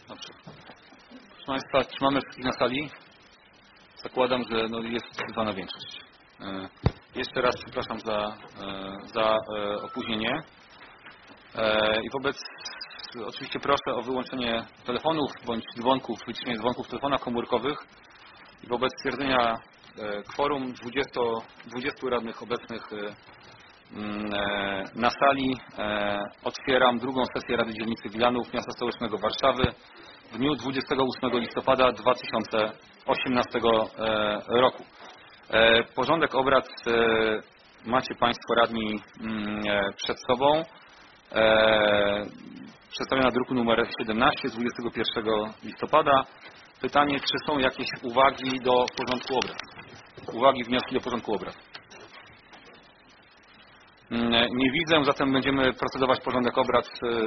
Dobrze. Proszę Państwa, czy mamy wszystkich na sali? Zakładam, że jest zdecydowana większość. Jeszcze raz przepraszam za opóźnienie. I oczywiście proszę o wyłączenie telefonów bądź dzwonków, wyciszenie dzwonków w telefonach komórkowych. I wobec stwierdzenia kworum 20 radnych obecnych na sali otwieram drugą sesję Rady Dzielnicy Wilanów Miasta Stołecznego Warszawy w dniu 28 listopada 2018 roku. Porządek obrad macie Państwo radni przed sobą. Przedstawiona na druku numer 17 z 21 listopada. Pytanie, czy są jakieś uwagi do porządku obrad? Uwagi, wnioski do porządku obrad? Nie widzę, zatem będziemy procedować porządek obrad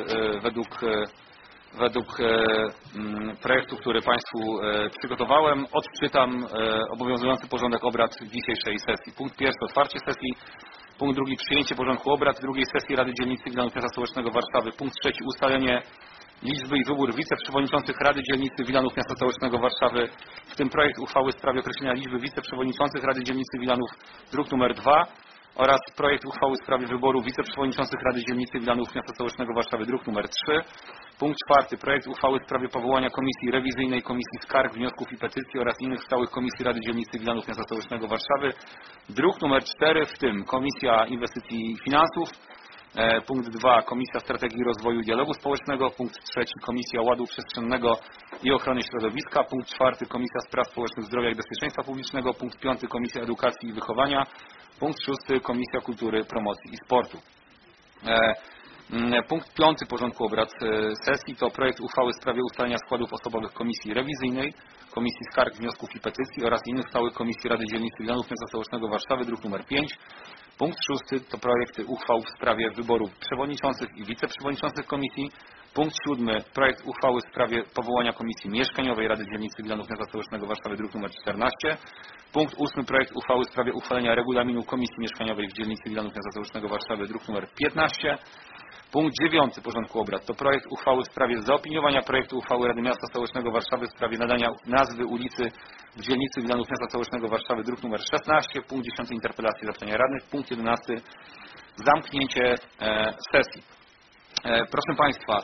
według projektu, który Państwu przygotowałem. Odczytam obowiązujący porządek obrad dzisiejszej sesji. Punkt pierwszy, otwarcie sesji. Punkt drugi, przyjęcie porządku obrad drugiej sesji Rady Dzielnicy Wilanów Miasta Stołecznego Warszawy. Punkt trzeci, ustalenie liczby i wybór wiceprzewodniczących Rady Dzielnicy Wilanów Miasta Stołecznego Warszawy, w tym projekt uchwały w sprawie określenia liczby wiceprzewodniczących Rady Dzielnicy Wilanów, druk nr 2, oraz projekt uchwały w sprawie wyboru wiceprzewodniczących Rady Dzielnicy Wilanów Miasta Stołecznego Warszawy, druk nr 3. Punkt czwarty, projekt uchwały w sprawie powołania Komisji Rewizyjnej, Komisji Skarg, Wniosków i Petycji oraz innych stałych komisji Rady Dzielnicy Wilanów Miasta Stołecznego Warszawy, druk nr 4, w tym Komisja Inwestycji i Finansów. Punkt 2. Komisja Strategii Rozwoju i Dialogu Społecznego. Punkt 3. Komisja Ładu Przestrzennego i Ochrony Środowiska. Punkt 4. Komisja Spraw Społecznych, Zdrowia i Bezpieczeństwa Publicznego. Punkt 5. Komisja Edukacji i Wychowania. Punkt 6. Komisja Kultury, Promocji i Sportu. Punkt 5 porządku obrad sesji to projekt uchwały w sprawie ustalenia składów osobowych Komisji Rewizyjnej, Komisji Skarg, Wniosków i Petycji oraz innych stałych komisji Rady Dzielnicy Wilanów Miasta Stołecznego Warszawy, druk nr 5. Punkt 6 to projekty uchwał w sprawie wyboru przewodniczących i wiceprzewodniczących komisji. Punkt 7. Projekt uchwały w sprawie powołania Komisji Mieszkaniowej Rady Dzielnicy Wilanów Miasta Stołecznego Warszawy, druk nr 14. Punkt 8. Projekt uchwały w sprawie uchwalenia regulaminu Komisji Mieszkaniowej w Dzielnicy Wilanów Miasta Stołecznego Warszawy, druk nr 15. Punkt 9 porządku obrad to projekt uchwały w sprawie zaopiniowania projektu uchwały Rady Miasta Stołecznego Warszawy w sprawie nadania nazwy ulicy w Dzielnicy Wilanów Miasta Stołecznego Warszawy, druk nr 16. Punkt 10 interpelacje, zapytania radnych. Punkt 11 zamknięcie sesji. Proszę Państwa,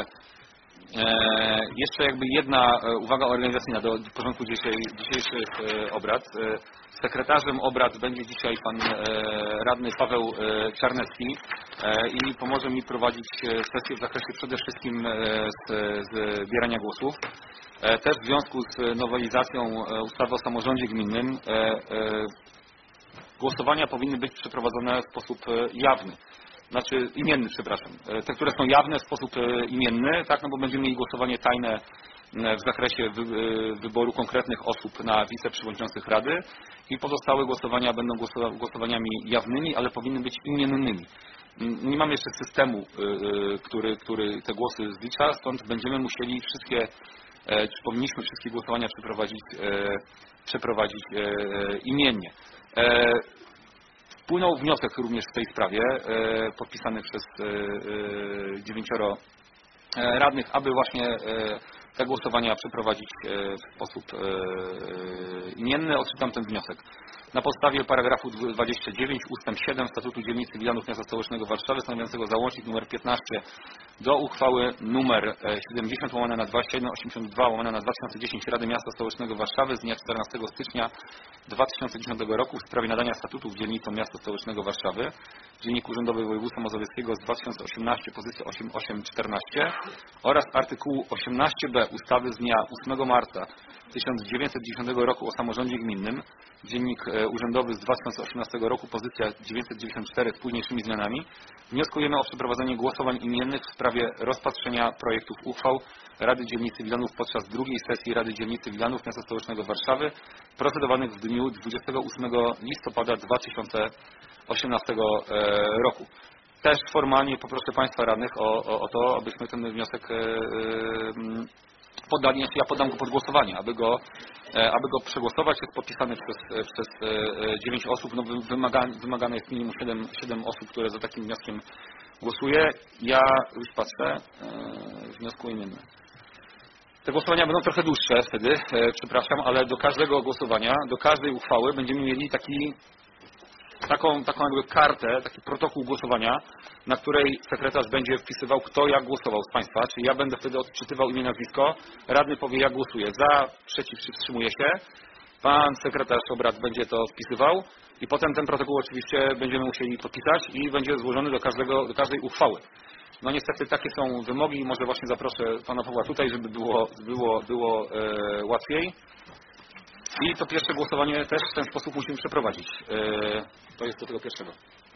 jeszcze jedna uwaga organizacyjna do porządku dzisiejszych obrad. Sekretarzem obrad będzie dzisiaj pan radny Paweł Czarnecki i pomoże mi prowadzić sesję w zakresie przede wszystkim zbierania głosów. Też w związku z nowelizacją ustawy o samorządzie gminnym głosowania powinny być przeprowadzone w sposób jawny. Znaczy imienny, przepraszam. Te, które są jawne w sposób imienny, tak, no bo będziemy mieli głosowanie tajne w zakresie wyboru konkretnych osób na wiceprzewodniczących Rady i pozostałe głosowania będą głosowaniami jawnymi, ale powinny być imiennymi. Nie mamy jeszcze systemu, który te głosy zlicza, stąd będziemy musieli czy powinniśmy wszystkie głosowania przeprowadzić imiennie. Wpłynął wniosek również w tej sprawie, podpisany przez 9 radnych, aby właśnie te głosowania przeprowadzić w sposób imienny. Odczytam ten wniosek. Na podstawie paragrafu 29 ustęp 7 Statutu Dzielnicy Wilanów Miasta Stołecznego Warszawy stanowiącego załącznik nr 15 do uchwały nr 70/2182/2010 Rady Miasta Stołecznego Warszawy z dnia 14 stycznia 2010 roku w sprawie nadania statutów dzielnicom Miasta Stołecznego Warszawy, Dziennik Urzędowy Województwa Mazowieckiego z 2018, pozycja 8814 oraz artykułu 18b ustawy z dnia 8 marca 1910 roku o samorządzie gminnym, Dziennik Urzędowy z 2018 roku, pozycja 994 z późniejszymi zmianami, wnioskujemy o przeprowadzenie głosowań imiennych w sprawie rozpatrzenia projektów uchwał Rady Dzielnicy Wilanów podczas drugiej sesji Rady Dzielnicy Wilanów Miasta Stołecznego Warszawy, procedowanych w dniu 28 listopada 2018 roku. Też formalnie poproszę Państwa radnych o to, abyśmy ten wniosek poddali, ja poddam go pod głosowanie, aby go przegłosować. Jest podpisany przez 9 osób. No, wymagane jest minimum 7 osób, które za takim wnioskiem głosuje. Ja już patrzę, wniosku imienny. Te głosowania będą trochę dłuższe wtedy, przepraszam, ale do każdego głosowania, do każdej uchwały będziemy mieli taką jakby kartę, taki protokół głosowania, na której sekretarz będzie wpisywał, kto jak głosował z Państwa. Czyli ja będę wtedy odczytywał imię, nazwisko, radny powie, jak głosuje. Za, przeciw czy wstrzymuje się. Pan sekretarz obrad będzie to wpisywał i potem ten protokół oczywiście będziemy musieli podpisać i będzie złożony do każdej uchwały. No niestety takie są wymogi. Może właśnie zaproszę Pana Pawła tutaj, żeby było łatwiej. I to pierwsze głosowanie też w ten sposób musimy przeprowadzić. To jest do tego pierwszego.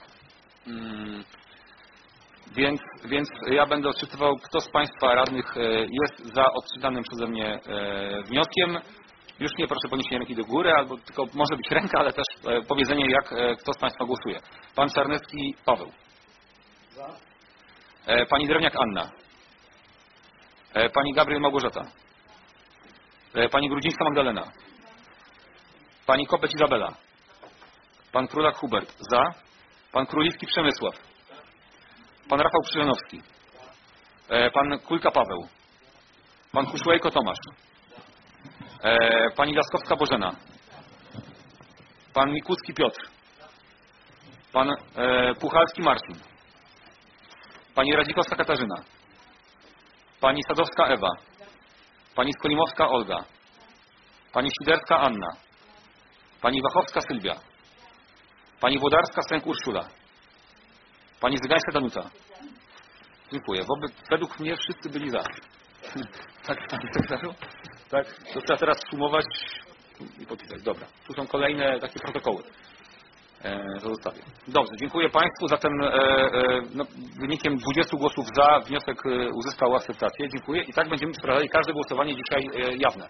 Więc ja będę odczytywał, kto z Państwa radnych jest za odczytanym przeze mnie wnioskiem. Już nie proszę podniesienia ręki do góry, albo tylko może być ręka, ale też powiedzenie, kto z Państwa głosuje. Pan Czarnecki Paweł. Za. Pani Drewniak Anna. Pani Gabriel Małgorzata. Pani Grudzińska Magdalena. Pani Kopeć Izabela. Pan Królak Hubert. Za. Pan Króliwski Przemysław. Pan Rafał Krzyżanowski. Pan Kulka Paweł. Pan Huszłejko Tomasz. Pani Laskowska Bożena. Pan Mikucki Piotr. Pan Puchalski Marcin. Pani Radzikowska Katarzyna. Pani Sadowska Ewa. Pani Skolimowska Olga. Pani Siderska Anna. Pani Wachowska Sylwia. Pani Włodarska Sęk Urszula. Pani Zygańska Danuta. Dziękuję. Według mnie wszyscy byli za. Tak, Panie Sekretarzu? Tak, to trzeba teraz sumować i podpisać. Dobra. Tu są kolejne takie protokoły. To zostawię. Dobrze, dziękuję Państwu. Zatem wynikiem 20 głosów za wniosek uzyskał akceptację. Dziękuję. I tak będziemy przeprowadzali każde głosowanie dzisiaj jawne.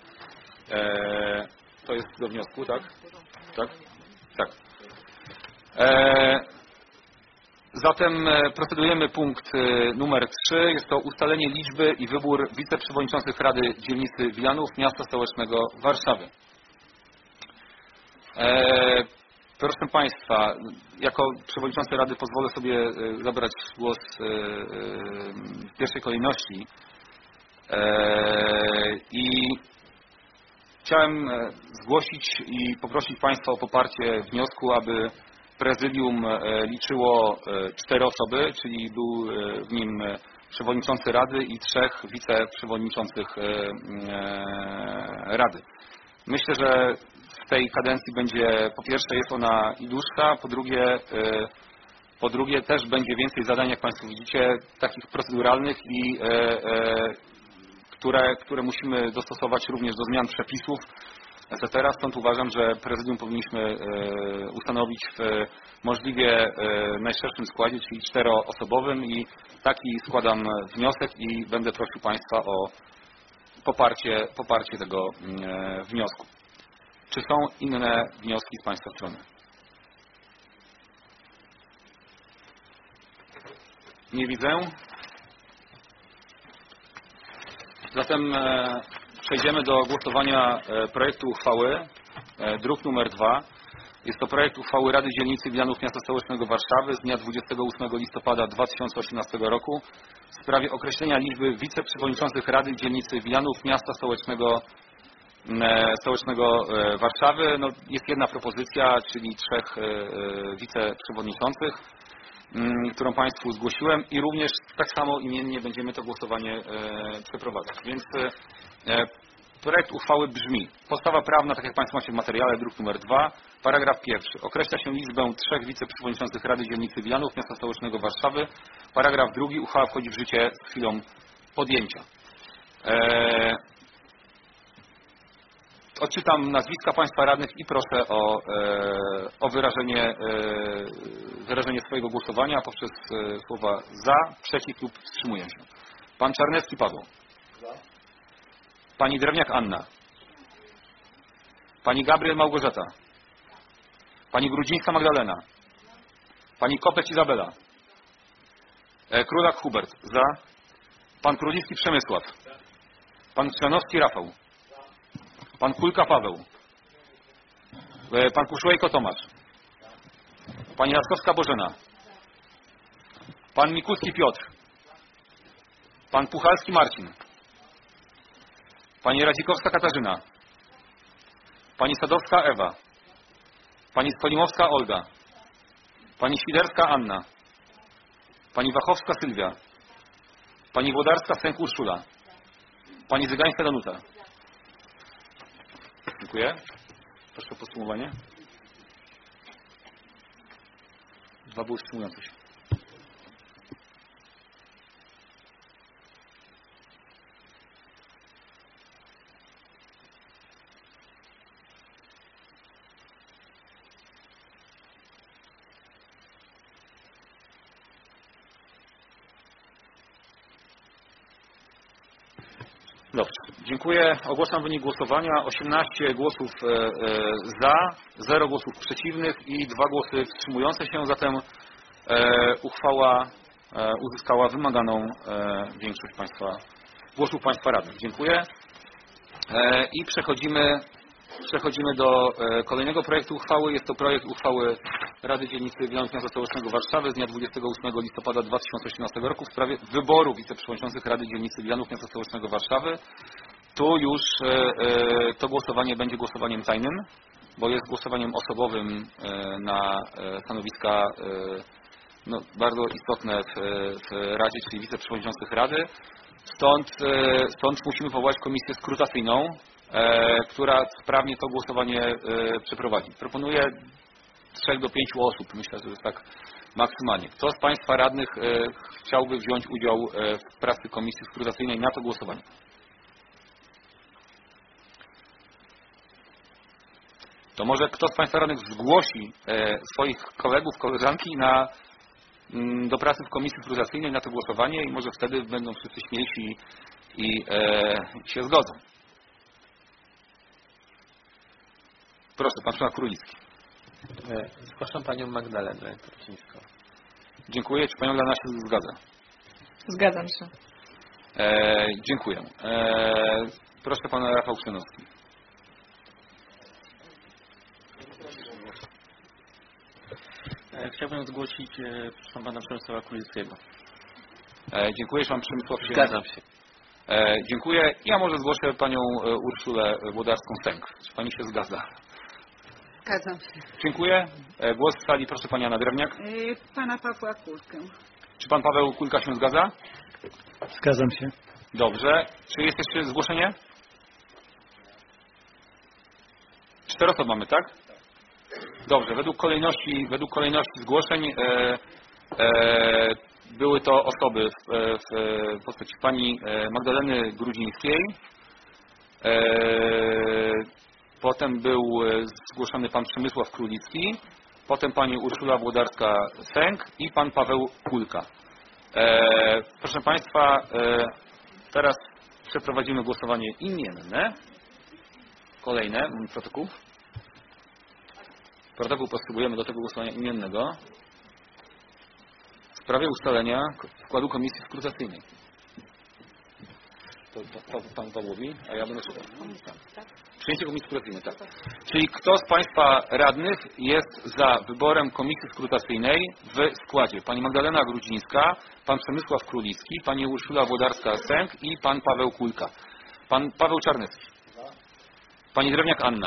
To jest do wniosku, tak? Tak? Tak. Zatem procedujemy punkt numer 3. Jest to ustalenie liczby i wybór wiceprzewodniczących Rady Dzielnicy Wilanów Miasta Stołecznego Warszawy. Proszę Państwa, jako przewodniczący Rady pozwolę sobie zabrać głos w pierwszej kolejności i chciałem zgłosić i poprosić Państwa o poparcie wniosku, aby prezydium liczyło 4 osoby, czyli był w nim przewodniczący Rady i 3 wiceprzewodniczących Rady. Myślę, że w tej kadencji będzie, po pierwsze jest ona i dłuższa, po drugie też będzie więcej zadań, jak Państwo widzicie, takich proceduralnych i które musimy dostosować również do zmian przepisów, etc. Stąd uważam, że prezydium powinniśmy ustanowić w możliwie najszerszym składzie, czyli 4-osobowym i taki składam wniosek i będę prosił Państwa o poparcie tego wniosku. Czy są inne wnioski z Państwa strony? Nie widzę. Zatem przejdziemy do głosowania projektu uchwały, druk numer 2. Jest to projekt uchwały Rady Dzielnicy Wilanów Miasta Stołecznego Warszawy z dnia 28 listopada 2018 roku w sprawie określenia liczby wiceprzewodniczących Rady Dzielnicy Wilanów Miasta Stołecznego Warszawy. No, jest jedna propozycja, czyli 3 wiceprzewodniczących, którą Państwu zgłosiłem i również tak samo imiennie będziemy to głosowanie przeprowadzać. Więc projekt uchwały brzmi: podstawa prawna, tak jak Państwo macie w materiale, druk nr 2, paragraf 1. Określa się liczbę 3 wiceprzewodniczących Rady Dzielnicy Wilanów Miasta Stołecznego Warszawy. Paragraf 2. Uchwała wchodzi w życie z chwilą podjęcia. Odczytam nazwiska Państwa radnych i proszę o wyrażenie swojego głosowania poprzez słowa za, przeciw lub wstrzymuję się. Pan Czarnecki Paweł. Za. Pani Drewniak Anna. Pani Gabriel Małgorzata. Pani Grudzińska Magdalena. Pani Kopeć Izabela. Królak Hubert. Za. Pan Króliwski Przemysław. Pan Krzyżanowski Rafał. Pan Kulka Paweł. Pan Huszłejko Tomasz. Pani Laskowska Bożena. Pan Mikucki Piotr. Pan Puchalski Marcin. Pani Radzikowska Katarzyna. Pani Sadowska Ewa. Pani Skolimowska Olga. Pani Świderska Anna. Pani Wachowska Sylwia. Pani Włodarska-Sęk Urszula. Pani Zygańska Danuta. Dziękuję. Proszę o podsumowanie. 2 były wstrzymujące się. Dobrze, dziękuję. Ogłaszam wynik głosowania. 18 głosów za, 0 głosów przeciwnych i 2 głosy wstrzymujące się. Zatem uchwała uzyskała wymaganą większość głosów Państwa radnych. Dziękuję. I przechodzimy do kolejnego projektu uchwały. Jest to projekt uchwały Rady Dzielnicy Wilanów Miasta Stołecznego Warszawy z dnia 28 listopada 2018 roku w sprawie wyboru wiceprzewodniczących Rady Dzielnicy Wilanów Miasta Stołecznego Warszawy. Tu już to głosowanie będzie głosowaniem tajnym, bo jest głosowaniem osobowym na stanowiska bardzo istotne w Radzie, czyli wiceprzewodniczących Rady. Stąd musimy powołać komisję skrutacyjną, która sprawnie to głosowanie przeprowadzi. Proponuję 3 do 5 osób. Myślę, że jest tak maksymalnie. Kto z Państwa radnych chciałby wziąć udział w pracy komisji skrutacyjnej na to głosowanie? To może kto z Państwa radnych zgłosi swoich kolegów, koleżanki do pracy w komisji skrutacyjnej na to głosowanie i może wtedy będą wszyscy śmiejsi i się zgodzą. Proszę, pan Przemysław Królicki. Zgłaszam panią Magdalenę Grudzińską. Dziękuję. Czy panią Magdalena się zgadza? Zgadzam się. Dziękuję. Proszę pana Rafał Krzynowski. Chciałbym zgłosić pana Przemysława Królickiego. Dziękuję. Pan Przemysław się... Zgadzam się. Dziękuję. Ja może zgłoszę panią Urszulę Włodarską-Sęk. Czy pani się zgadza? Zgadzam się. Dziękuję. Głos w sali proszę pani Anna Drewniak. Pana Pawła Kulkę. Czy pan Paweł Kulka się zgadza? Zgadzam się. Dobrze. Czy jest jeszcze zgłoszenie? 4 osoby mamy, tak? Dobrze. Według kolejności zgłoszeń były to osoby w postaci pani Magdaleny Grudzińskiej. Potem był zgłoszony pan Przemysław Królicki, potem pani Urszula Włodarska-Sęk i pan Paweł Kulka. Proszę Państwa, teraz przeprowadzimy głosowanie imienne. Kolejne, protokół. Protokół potrzebujemy do tego głosowania imiennego w sprawie ustalenia składu komisji skrutacyjnej. To pan Pawłowi, a ja będę czytał. Przyjęcie komisji skrutacyjnej, tak. Czyli kto z Państwa radnych jest za wyborem komisji skrutacyjnej w składzie? Pani Magdalena Grudzińska, pan Przemysław Królicki, pani Urszula Włodarska-Sęk i pan Paweł Kulka. Pan Paweł Czarnecki. Pani Drewniak Anna.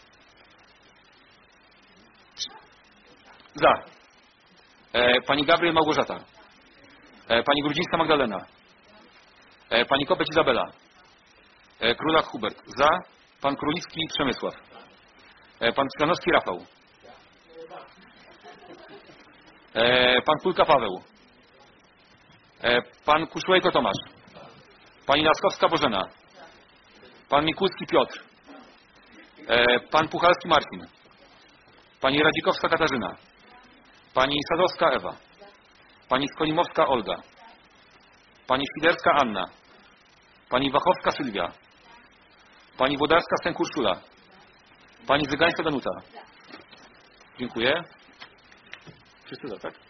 Za. Pani Gabriel Małgorzata. Pani Grudzińska Magdalena. Pani Kopeć Izabela. Królak Hubert. Za. Pan Królicki Przemysław. Pan Czkanowski Rafał. Pan Kulka Paweł. Pan Kuszłejko Tomasz. Pani Laskowska Bożena. Pan Mikulski Piotr. Pan Puchalski Marcin. Pani Radzikowska Katarzyna. Pani Sadowska Ewa. Pani Skolimowska Olga. Pani Świderska Anna. Pani Wachowska Sylwia. Pani Włodarska-Sęk Urszula. Pani Zygańska Danuta. Dziękuję. Wszyscy za, tak?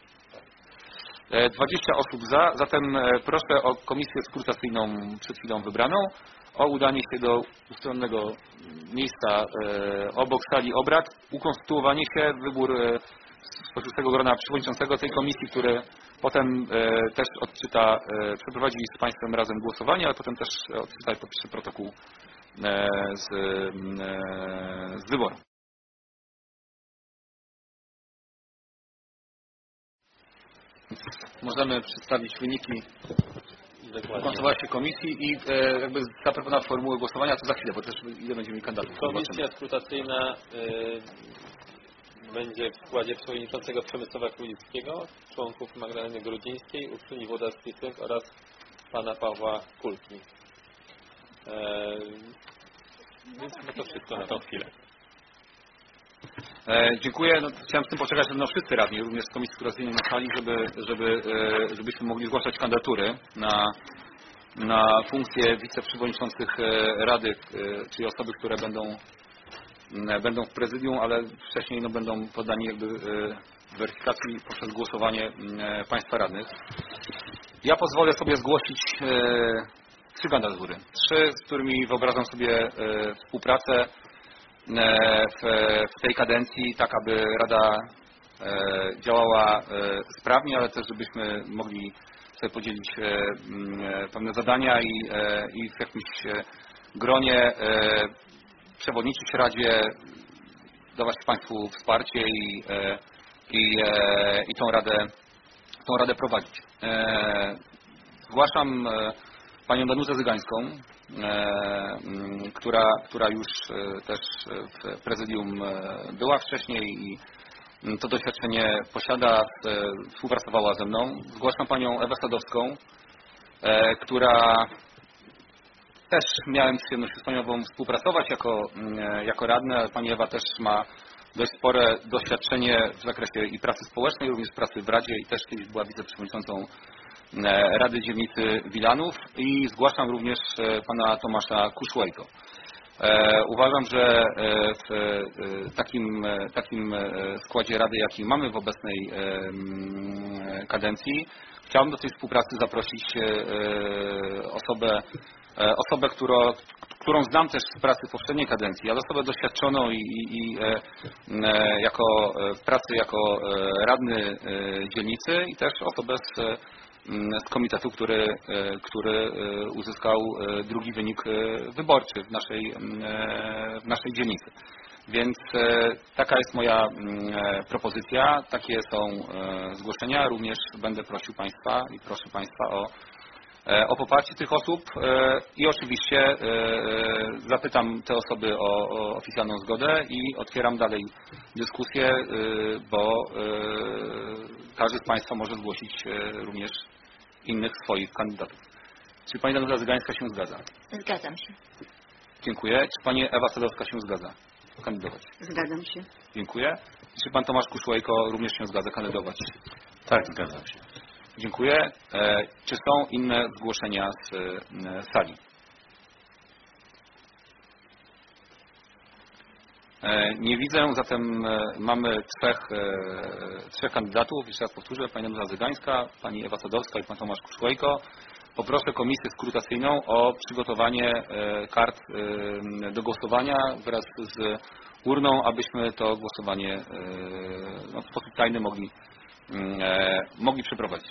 20 osób za. Zatem proszę o komisję skrutacyjną przed chwilą wybraną o udanie się do ustronnego miejsca obok sali obrad, ukonstytuowanie się, wybór spośród tego grona przewodniczącego tej komisji, który potem też odczyta, przeprowadzi z Państwem razem głosowanie, ale potem też odczyta i podpisze protokół z wyboru. Możemy przedstawić wyniki konsultacji komisji i jakby zaproponować formułę głosowania, to za chwilę, bo też ile będziemy mieli kandydatów. Komisja skrutacyjna będzie w składzie przewodniczącego Przemysława Królickiego, członków Magdaleny Grudzińskiej, Urszuli Włodarskiej oraz pana Pawła Kulki. Więc chyba to wszystko na tą chwilę. Dziękuję. No, chciałem z tym poczekać, że wszyscy radni, również z Komisji Skrutacyjnej na sali, żebyśmy mogli zgłaszać kandydatury na funkcję wiceprzewodniczących Rady, czyli osoby, które będą w prezydium, ale wcześniej będą poddani jakby weryfikacji poprzez głosowanie państwa radnych. Ja pozwolę sobie zgłosić 3 kandydatury. 3, z którymi wyobrażam sobie współpracę w tej kadencji, tak aby Rada działała sprawnie, ale też żebyśmy mogli sobie podzielić pewne zadania i w jakimś gronie przewodniczyć Radzie, dawać Państwu wsparcie i tą Radę prowadzić. Zgłaszam panią Danutę Zygańską, która już też w prezydium była wcześniej i to doświadczenie posiada, współpracowała ze mną. Zgłaszam panią Ewę Sadowską, która też miałem przyjemność z panią współpracować jako radny, ale pani Ewa też ma dość spore doświadczenie w zakresie i pracy społecznej, również pracy w Radzie i też kiedyś była wiceprzewodniczącą Rady Dzielnicy Wilanów i zgłaszam również pana Tomasza Kuszłejko. Uważam, że w takim składzie Rady, jaki mamy w obecnej kadencji, chciałbym do tej współpracy zaprosić osobę, którą znam też z pracy w poprzedniej kadencji, ale osobę doświadczoną i w pracy jako radny dzielnicy i też osobę z komitetu, który uzyskał drugi wynik wyborczy w naszej dzielnicy. Więc taka jest moja propozycja, takie są zgłoszenia. Również będę prosił Państwa i proszę Państwa o poparcie tych osób i oczywiście zapytam te osoby o oficjalną zgodę i otwieram dalej dyskusję, bo każdy z Państwa może zgłosić również innych swoich kandydatów. Czy Pani Danuta Zygańska się zgadza? Zgadzam się. Dziękuję. Czy Pani Ewa Sadowska się zgadza kandydować? Zgadzam się. Dziękuję. Czy Pan Tomasz Kuszłejko również się zgadza kandydować? Tak, zgadzam się. Dziękuję. Czy są inne zgłoszenia z sali? Nie widzę, zatem mamy trzech kandydatów. Jeszcze raz powtórzę, pani Danuta Zygańska, pani Ewa Sadowska i pan Tomasz Kuszłejko. Poproszę komisję skrutacyjną o przygotowanie kart do głosowania wraz z urną, abyśmy to głosowanie w sposób tajny mogli przeprowadzić.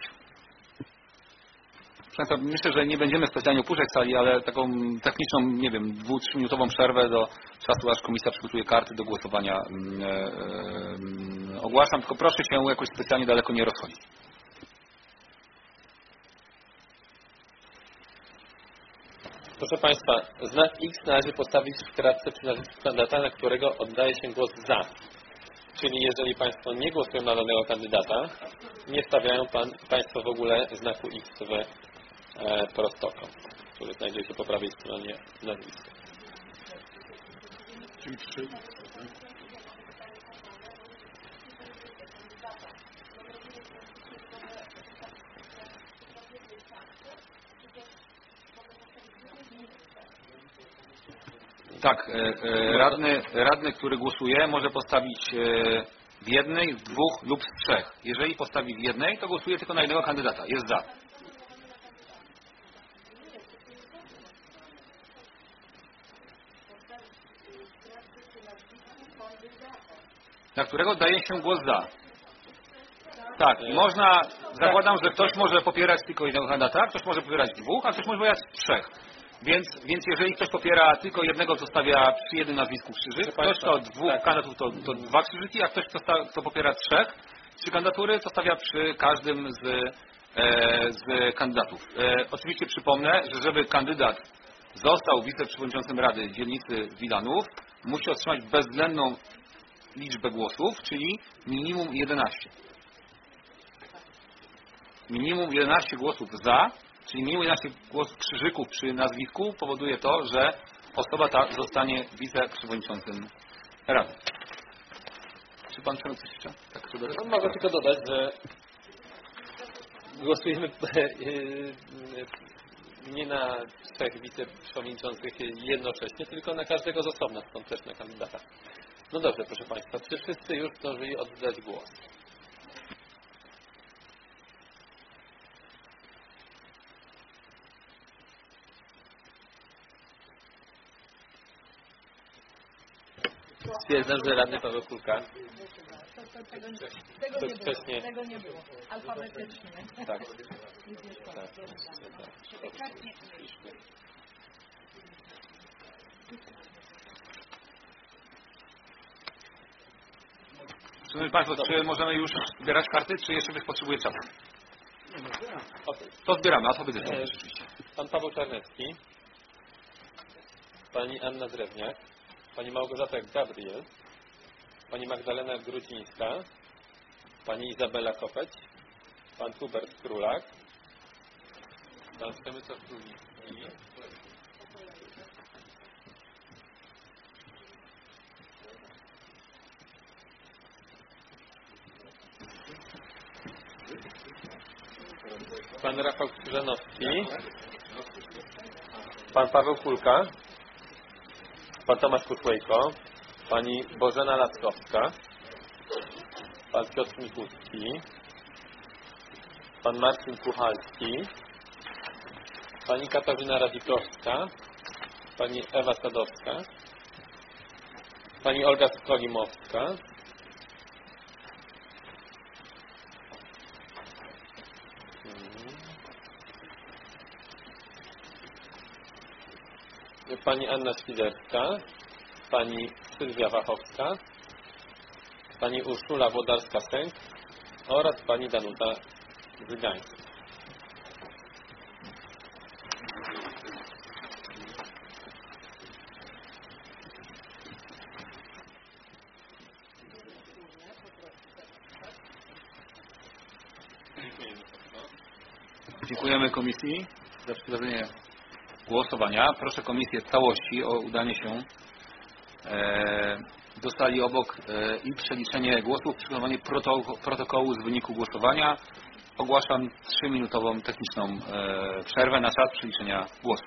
Myślę, że nie będziemy specjalnie opuszczać sali, ale taką techniczną, nie wiem, 2-3 minutową przerwę do czasu, aż komisja przygotuje karty do głosowania ogłaszam, tylko proszę się jakoś specjalnie daleko nie rozchodzić. Proszę Państwa, znak X należy postawić w kratce przy nazwisku kandydata, na którego oddaje się głos za. Czyli jeżeli Państwo nie głosują na danego kandydata, nie stawiają Państwo w ogóle znaku X w prostokąt, który znajduje się po prawej stronie nazwiska. Tak, radny, który głosuje, może postawić w jednej, w dwóch lub w trzech. Jeżeli postawi w jednej, to głosuje tylko na jednego kandydata. Jest za. Na którego daje się głos za. Tak, można, zakładam, że ktoś może popierać tylko jednego kandydata, ktoś może popierać dwóch, a ktoś może popierać trzech. Więc jeżeli ktoś popiera tylko jednego, to stawia przy jednym nazwisku krzyżyk, ktoś to dwóch kandydatów to dwa krzyżyki, a ktoś kto popiera trzy kandydatury, to stawia przy każdym z kandydatów. Oczywiście przypomnę, że żeby kandydat został wiceprzewodniczącym Rady Dzielnicy Wilanów, musi otrzymać bezwzględną liczbę głosów, czyli minimum 11. Minimum 11 głosów za, czyli minimum 11 głosów krzyżyków przy nazwisku powoduje to, że osoba ta zostanie wiceprzewodniczącym Rady. Czy pan przewodniczący jeszcze? Tak, Mogę tylko dodać, że głosujemy nie na trzech wiceprzewodniczących jednocześnie, tylko na każdego z osobna, stąd też na kandydata. No dobrze, proszę Państwa, czy wszyscy już zdążyli oddać głos? Stwierdzam, że radny Paweł Kulka. Tego nie było. Alfabetycznie. Tak. Szanowni Państwo, czy możemy już zbierać karty, czy jeszcze ktoś potrzebuje czasu? To zbieramy, alfabetycznie rzeczywiście. Pan Paweł Czarnecki, Pani Anna Drewniak, Pani Małgorzata Gabriel, Pani Magdalena Grudzińska, Pani Izabela Kopeć, Pan Hubert Królak, Pan Przemysław Królicki, Pan Rafał Krzyżanowski, Pan Paweł Kulka, Pan Tomasz Kuczłejko, Pani Bożena Laskowska, Pan Piotr Mikucki, Pan Marcin Kuchalski, Pani Katarzyna Radzikowska, Pani Ewa Sadowska, Pani Olga Skolimowska, Pani Anna Świderska, Pani Sylwia Wachowska, Pani Urszula Włodarska-Sęk oraz Pani Danuta Zygańska. Dziękujemy komisji za przeprowadzenie głosowania. Proszę komisję całości o udanie się do sali obok i przeliczenie głosów, przygotowanie protokołu z wyniku głosowania. Ogłaszam 3-minutową techniczną przerwę na czas przeliczenia głosów.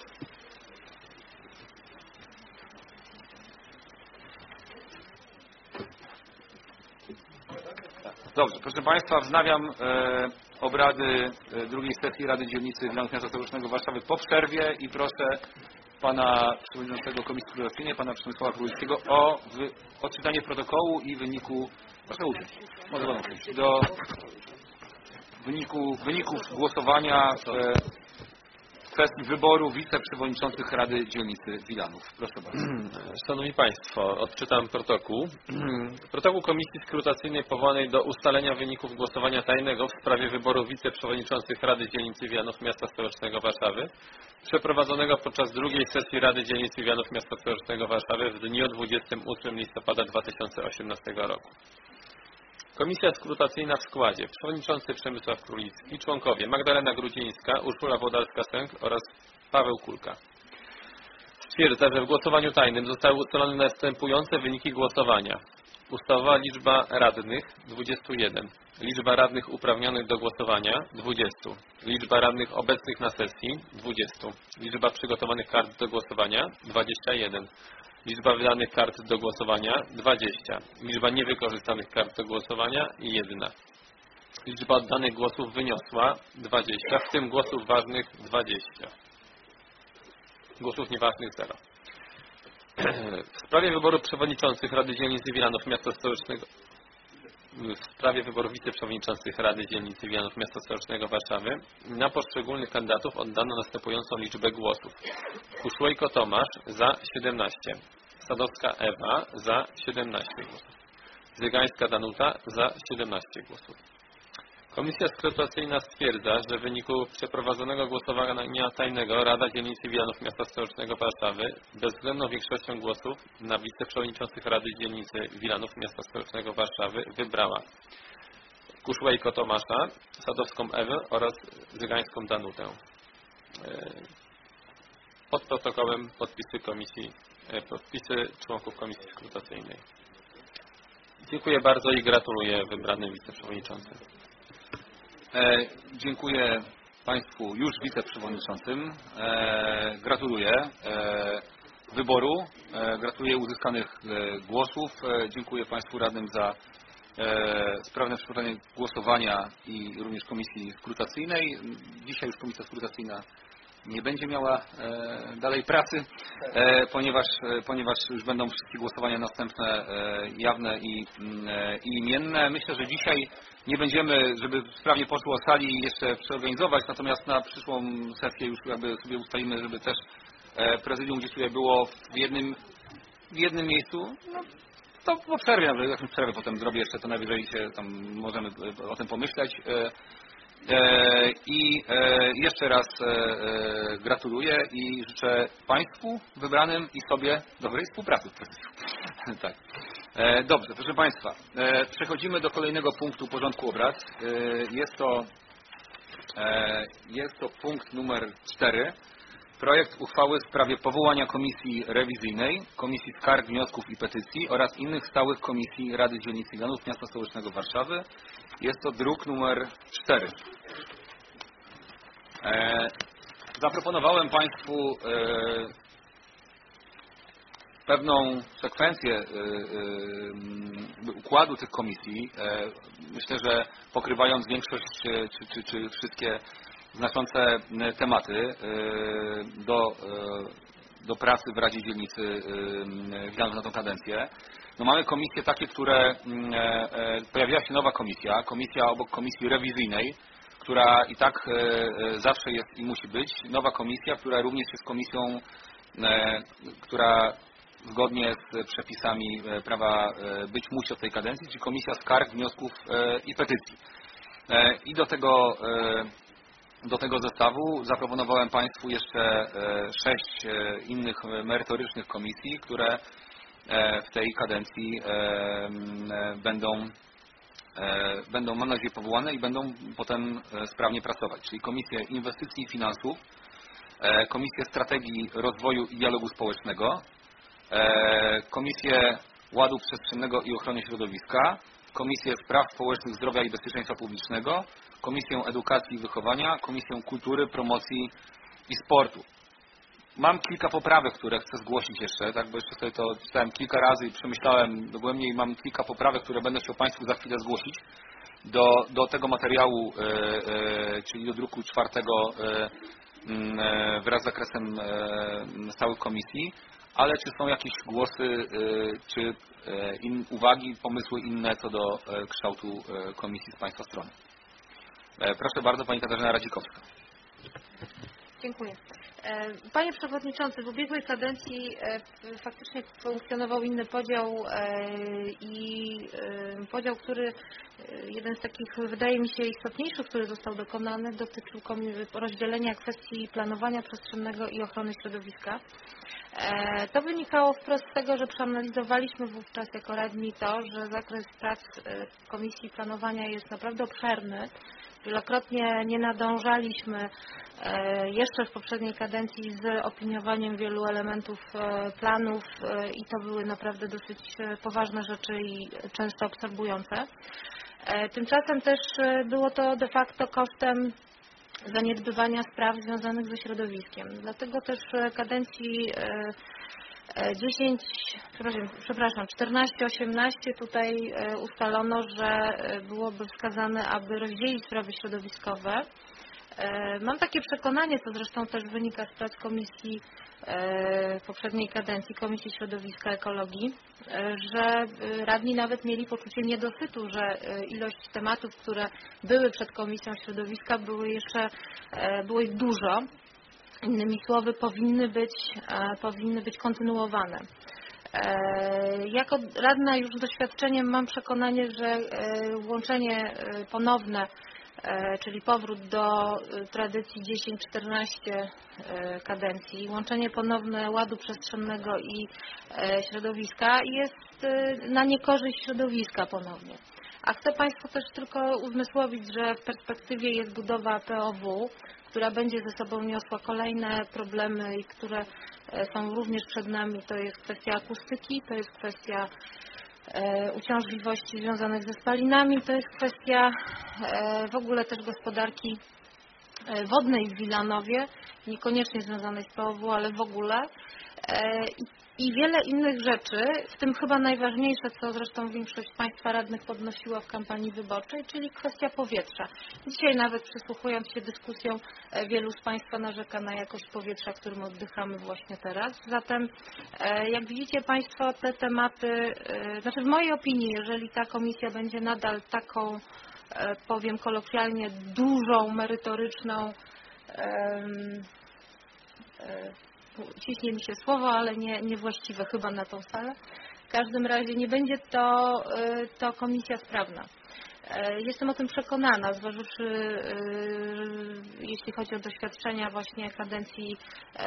Dobrze, proszę Państwa, wznawiam obrady drugiej sesji Rady Dzielnicy Wilanów Miasta Stołecznego Warszawy po przerwie i proszę Pana Przewodniczącego Komisji Skrzyżowskiej, Pana Przemysława Królickiego o odczytanie protokołu i wyniku, proszę usiąść, może Pan usiąść, do wyników głosowania w kwestii wyboru wiceprzewodniczących Rady Dzielnicy Wilanów. Proszę bardzo. Szanowni Państwo, odczytam protokół. Protokół Komisji Skrutacyjnej powołanej do ustalenia wyników głosowania tajnego w sprawie wyboru wiceprzewodniczących Rady Dzielnicy Wilanów Miasta Stołecznego Warszawy, przeprowadzonego podczas drugiej sesji Rady Dzielnicy Wilanów Miasta Stołecznego Warszawy w dniu 28 listopada 2018 roku. Komisja skrutacyjna w składzie: przewodniczący Przemysław Królicki, członkowie Magdalena Grudzińska, Urszula Włodarska-Sęk oraz Paweł Kulka. Stwierdza, że w głosowaniu tajnym zostały ustalone następujące wyniki głosowania. Ustawowa liczba radnych 21, liczba radnych uprawnionych do głosowania 20, liczba radnych obecnych na sesji 20, liczba przygotowanych kart do głosowania 21, liczba wydanych kart do głosowania 20, liczba niewykorzystanych kart do głosowania 1. Liczba oddanych głosów wyniosła 20, w tym głosów ważnych 20. Głosów nieważnych 0. W sprawie wyboru przewodniczących Rady Dzielnicy Wilanów Miasta Stołecznego w sprawie wyboru wiceprzewodniczących Rady Dzielnicy Wilanów Miasta Stołecznego Warszawy na poszczególnych kandydatów oddano następującą liczbę głosów. Kuszłejko Tomasz za 17, Sadowska Ewa za 17 głosów, Zygańska Danuta za 17 głosów. Komisja skrutacyjna stwierdza, że w wyniku przeprowadzonego głosowania tajnego Rada Dzielnicy Wilanów Miasta Stołecznego Warszawy bezwzględną większością głosów na wiceprzewodniczących Rady Dzielnicy Wilanów Miasta Stołecznego Warszawy wybrała Kuszłejko Tomasza, Sadowską Ewę oraz Zygańską Danutę. Pod protokołem podpisy członków Komisji Skrutacyjnej. Dziękuję bardzo i gratuluję wybranym wiceprzewodniczącym. Dziękuję Państwu już wiceprzewodniczącym. Gratuluję wyboru, gratuluję uzyskanych głosów. Dziękuję Państwu radnym za sprawne przeprowadzenie głosowania i również Komisji Skrutacyjnej. Dzisiaj już Komisja Skrutacyjna nie będzie miała dalej pracy, ponieważ już będą wszystkie głosowania następne jawne i imienne. Myślę, że dzisiaj nie będziemy, żeby sprawnie poszło sali, jeszcze przeorganizować, natomiast na przyszłą sesję już jakby sobie ustalimy, żeby też prezydium gdzieś tutaj było w jednym miejscu. No, to po przerwie, jakąś przerwę potem zrobię jeszcze, to najwyżej się tam możemy o tym pomyśleć. I jeszcze raz gratuluję i życzę Państwu wybranym i sobie dobrej współpracy w prezydium. Tak. Dobrze, proszę Państwa, przechodzimy do kolejnego punktu porządku obrad. Jest to punkt numer 4. Projekt uchwały w sprawie powołania Komisji Rewizyjnej, Komisji Skarg, Wniosków i Petycji oraz innych stałych komisji Rady Dzielnicy Wilanów Miasta Stołecznego Warszawy. Jest to druk numer 4. Zaproponowałem Państwu pewną sekwencję układu tych komisji. Myślę, że pokrywając większość czy wszystkie znaczące tematy do pracy w Radzie Dzielnicy Wilanów na tę kadencję. No mamy komisje takie, które pojawiła się nowa komisja obok komisji rewizyjnej, która i tak zawsze jest i musi być. Nowa komisja, która również jest komisją, która zgodnie z przepisami prawa być musi od tej kadencji, czyli Komisja Skarg, Wniosków i Petycji. I do tego zestawu zaproponowałem Państwu jeszcze 6 innych merytorycznych komisji, które w tej kadencji będą, mam nadzieję, powołane i będą potem sprawnie pracować. Czyli Komisję Inwestycji i Finansów, Komisję Strategii Rozwoju i Dialogu Społecznego, Komisję Ładu Przestrzennego i Ochrony Środowiska, Komisję Spraw Społecznych, Zdrowia i Bezpieczeństwa Publicznego, Komisję Edukacji i Wychowania, Komisję Kultury, Promocji i Sportu. Mam kilka poprawek, które chcę zgłosić jeszcze, tak, bo jeszcze sobie to czytałem kilka razy i przemyślałem dogłębnie i mam kilka poprawek, które będę chciał Państwu za chwilę zgłosić do tego materiału, czyli do druku 4 wraz z zakresem stałych komisji, ale czy są jakieś głosy, czy uwagi, pomysły inne co do kształtu komisji z Państwa strony? Proszę bardzo, Pani Katarzyna Radzikowska. Dziękuję. Panie Przewodniczący, w ubiegłej kadencji faktycznie funkcjonował inny podział i podział, który jeden z takich, wydaje mi się, istotniejszych, który został dokonany, dotyczył rozdzielenia kwestii planowania przestrzennego i ochrony środowiska. To wynikało wprost z tego, że przeanalizowaliśmy wówczas jako radni to, że zakres prac Komisji Planowania jest naprawdę obszerny. Wielokrotnie nie nadążaliśmy jeszcze w poprzedniej kadencji z opiniowaniem wielu elementów planów i to były naprawdę dosyć poważne rzeczy i często absorbujące. Tymczasem też było to de facto kosztem zaniedbywania spraw związanych ze środowiskiem. Dlatego też w kadencji 14-18 tutaj ustalono, że byłoby wskazane, aby rozdzielić sprawy środowiskowe Mam takie przekonanie, co zresztą też wynika z prac komisji poprzedniej kadencji, Komisji Środowiska Ekologii, że radni nawet mieli poczucie niedosytu, że ilość tematów, które były przed Komisją Środowiska, było ich dużo. Innymi słowy, powinny być kontynuowane. Jako radna już z doświadczeniem mam przekonanie, że łączenie ponowne, czyli powrót do tradycji 10-14 kadencji, łączenie ponowne ładu przestrzennego i środowiska jest na niekorzyść środowiska ponownie. A chcę Państwu też tylko uzmysłowić, że w perspektywie jest budowa POW, która będzie ze sobą niosła kolejne problemy i które są również przed nami. To jest kwestia akustyki, to jest kwestia uciążliwości związanych ze spalinami, to jest kwestia w ogóle też gospodarki wodnej w Wilanowie, niekoniecznie związanej z POW, ale w ogóle. I wiele innych rzeczy, w tym chyba najważniejsze, co zresztą większość Państwa radnych podnosiła w kampanii wyborczej, czyli kwestia powietrza. Dzisiaj nawet przysłuchując się dyskusjom, wielu z Państwa narzeka na jakość powietrza, którym oddychamy właśnie teraz. Zatem, jak widzicie Państwo, te tematy, znaczy w mojej opinii, jeżeli ta komisja będzie nadal taką, powiem kolokwialnie, dużą, merytoryczną, ciśnie mi się słowo, ale niewłaściwe chyba na tą salę. W każdym razie nie będzie to komisja sprawna. Jestem o tym przekonana, zważywszy, jeśli chodzi o doświadczenia właśnie kadencji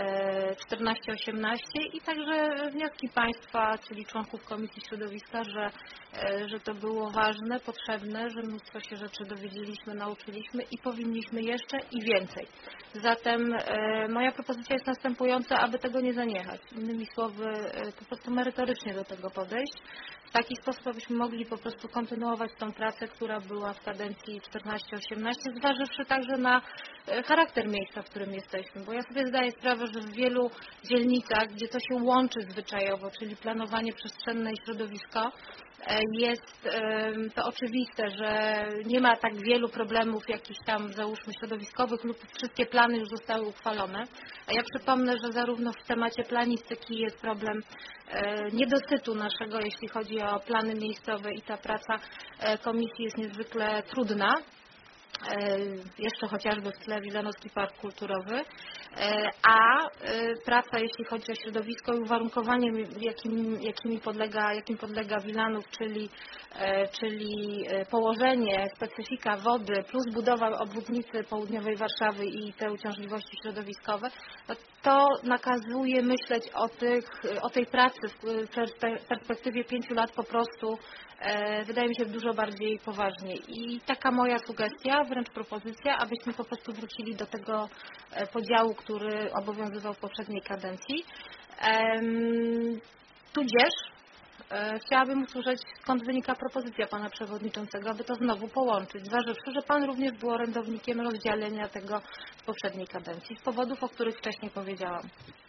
14-18 i także wnioski Państwa, czyli członków Komisji Środowiska, że to było ważne, potrzebne, że mnóstwo się rzeczy dowiedzieliśmy, nauczyliśmy i powinniśmy jeszcze i więcej. Zatem moja propozycja jest następująca, aby tego nie zaniechać. Innymi słowy, po prostu merytorycznie do tego podejść. W taki sposób, abyśmy mogli po prostu kontynuować tą pracę, która była w kadencji 14-18, zważywszy także na charakter miejsca, w którym jesteśmy. Bo ja sobie zdaję sprawę, że w wielu dzielnicach, gdzie to się łączy zwyczajowo, czyli planowanie przestrzenne i środowisko, jest to oczywiste, że nie ma tak wielu problemów jakichś tam, załóżmy, środowiskowych lub wszystkie plany już zostały uchwalone. A ja przypomnę, że zarówno w temacie planistyki jest problem niedosytu naszego, jeśli chodzi o plany miejscowe i ta praca komisji jest niezwykle trudna. Jeszcze chociażby w tle Wilanowski Park Kulturowy, a praca, jeśli chodzi o środowisko i uwarunkowanie, jakim podlega Wilanów, czyli położenie, specyfika wody plus budowa obwodnicy południowej Warszawy i te uciążliwości środowiskowe, to nakazuje myśleć o tej pracy w perspektywie 5 lat po prostu, wydaje mi się, dużo bardziej poważnie. I taka moja sugestia, wręcz propozycja, abyśmy po prostu wrócili do tego podziału, który obowiązywał w poprzedniej kadencji. Tudzież chciałabym usłyszeć, skąd wynika propozycja Pana Przewodniczącego, aby to znowu połączyć, zważywszy, że Pan również był orędownikiem rozdzielenia tego w poprzedniej kadencji, z powodów, o których wcześniej powiedziałam.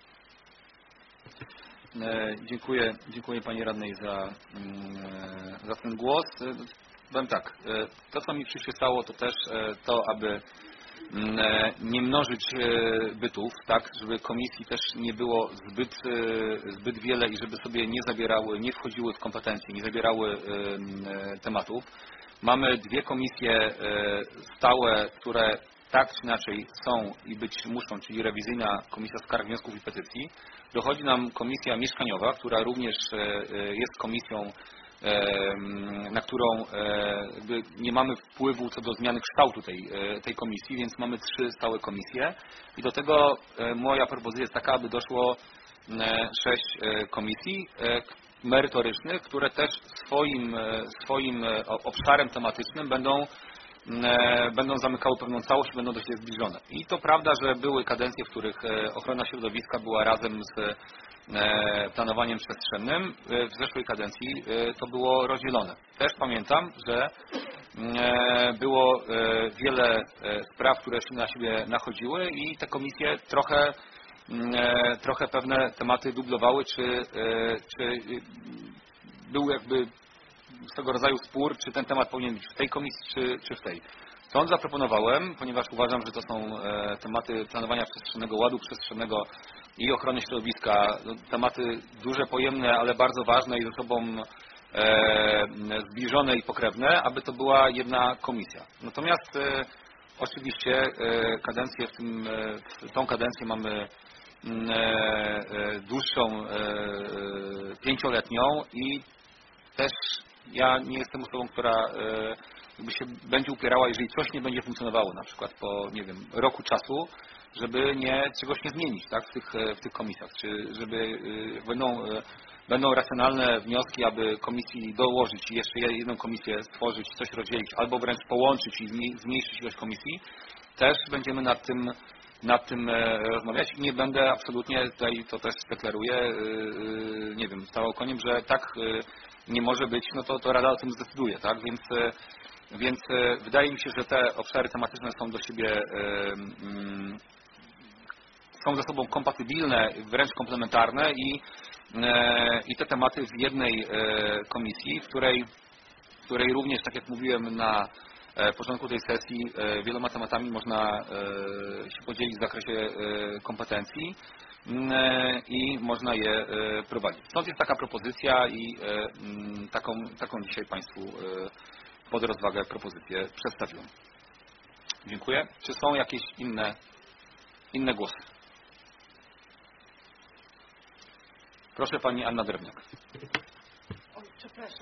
Dziękuję Pani Radnej za ten głos. Powiem tak, to co mi przyświecało to też to, aby nie mnożyć bytów, tak, żeby komisji też nie było zbyt wiele i żeby sobie nie wchodziły w kompetencje, nie zabierały tematów. Mamy 2 komisje stałe, które tak czy inaczej są i być muszą, czyli rewizyjna Komisja Skarg, Wniosków i Petycji. Dochodzi nam Komisja Mieszkaniowa, która również jest komisją, na którą nie mamy wpływu co do zmiany kształtu tej komisji, więc mamy 3 stałe komisje. I do tego moja propozycja jest taka, aby doszło 6 komisji merytorycznych, które też swoim obszarem tematycznym będą zamykały pewną całość, będą do siebie zbliżone. I to prawda, że były kadencje, w których ochrona środowiska była razem z planowaniem przestrzennym. W zeszłej kadencji to było rozdzielone. Też pamiętam, że było wiele spraw, które się na siebie nachodziły i te komisje trochę pewne tematy dublowały, czy był jakby swego rodzaju spór, czy ten temat powinien być w tej komisji, czy w tej. Stąd zaproponowałem, ponieważ uważam, że to są tematy planowania przestrzennego, ładu przestrzennego i ochrony środowiska, tematy duże, pojemne, ale bardzo ważne i ze sobą zbliżone i pokrewne, aby to była jedna komisja. Natomiast oczywiście tą kadencję mamy dłuższą, 5-letnią i też ja nie jestem osobą, która jakby się będzie upierała, jeżeli coś nie będzie funkcjonowało, na przykład po, nie wiem, roku czasu, żeby czegoś nie zmienić, tak, w tych komisjach, czy żeby będą racjonalne wnioski, aby komisji dołożyć i jeszcze jedną komisję stworzyć, coś rozdzielić, albo wręcz połączyć i zmniejszyć ilość komisji, też będziemy nad tym rozmawiać i nie będę absolutnie, tutaj to też deklaruję, nie wiem, stawał koniem, że tak nie może być, no to Rada o tym zdecyduje, tak, więc wydaje mi się, że te obszary tematyczne są do siebie, są ze sobą kompatybilne, wręcz komplementarne i te tematy w jednej komisji, w której również, tak jak mówiłem na początku tej sesji, wieloma tematami można się podzielić w zakresie kompetencji i można je prowadzić. Stąd jest taka propozycja i taką dzisiaj Państwu pod rozwagę propozycję przedstawiłem. Dziękuję. Czy są jakieś inne głosy? Proszę Pani Anna Drewniak. Oj, przepraszam.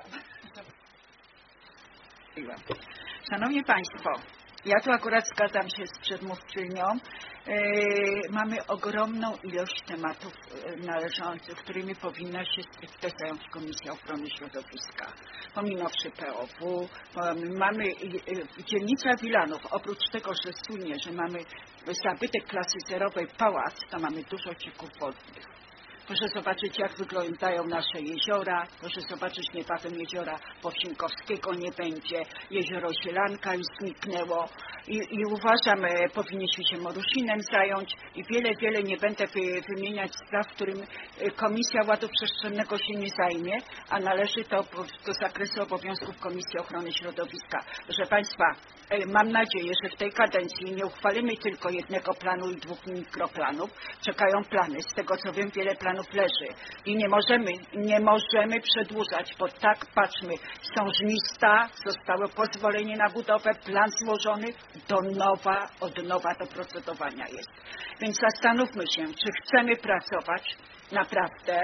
Szanowni Państwo, ja tu akurat zgadzam się z przedmówczynią. Mamy ogromną ilość tematów należących, którymi powinna się stricte zająć Komisja Ochrony Środowiska. Pominąwszy POW, mamy dzielnica Wilanów, oprócz tego, że słynie, że mamy zabytek klasy zerowej pałac, to mamy dużo cieków wodnych. Proszę zobaczyć, jak wyglądają nasze jeziora. Proszę zobaczyć, niebawem jeziora Powsinkowskiego nie będzie. Jezioro Zielanka już zniknęło. I uważam, powinniśmy się Morusinem zająć i wiele nie będę wymieniać spraw, którym Komisja Ładu Przestrzennego się nie zajmie, a należy to do zakresu obowiązków Komisji Ochrony Środowiska. Proszę Państwa, mam nadzieję, że w tej kadencji nie uchwalimy tylko jednego planu i 2 mikroplanów. Czekają plany. Z tego co wiem, wiele planów leży i nie możemy przedłużać, bo tak, patrzmy, są żmista, zostało pozwolenie na budowę, plan złożony, od nowa do procedowania jest. Więc zastanówmy się, czy chcemy pracować naprawdę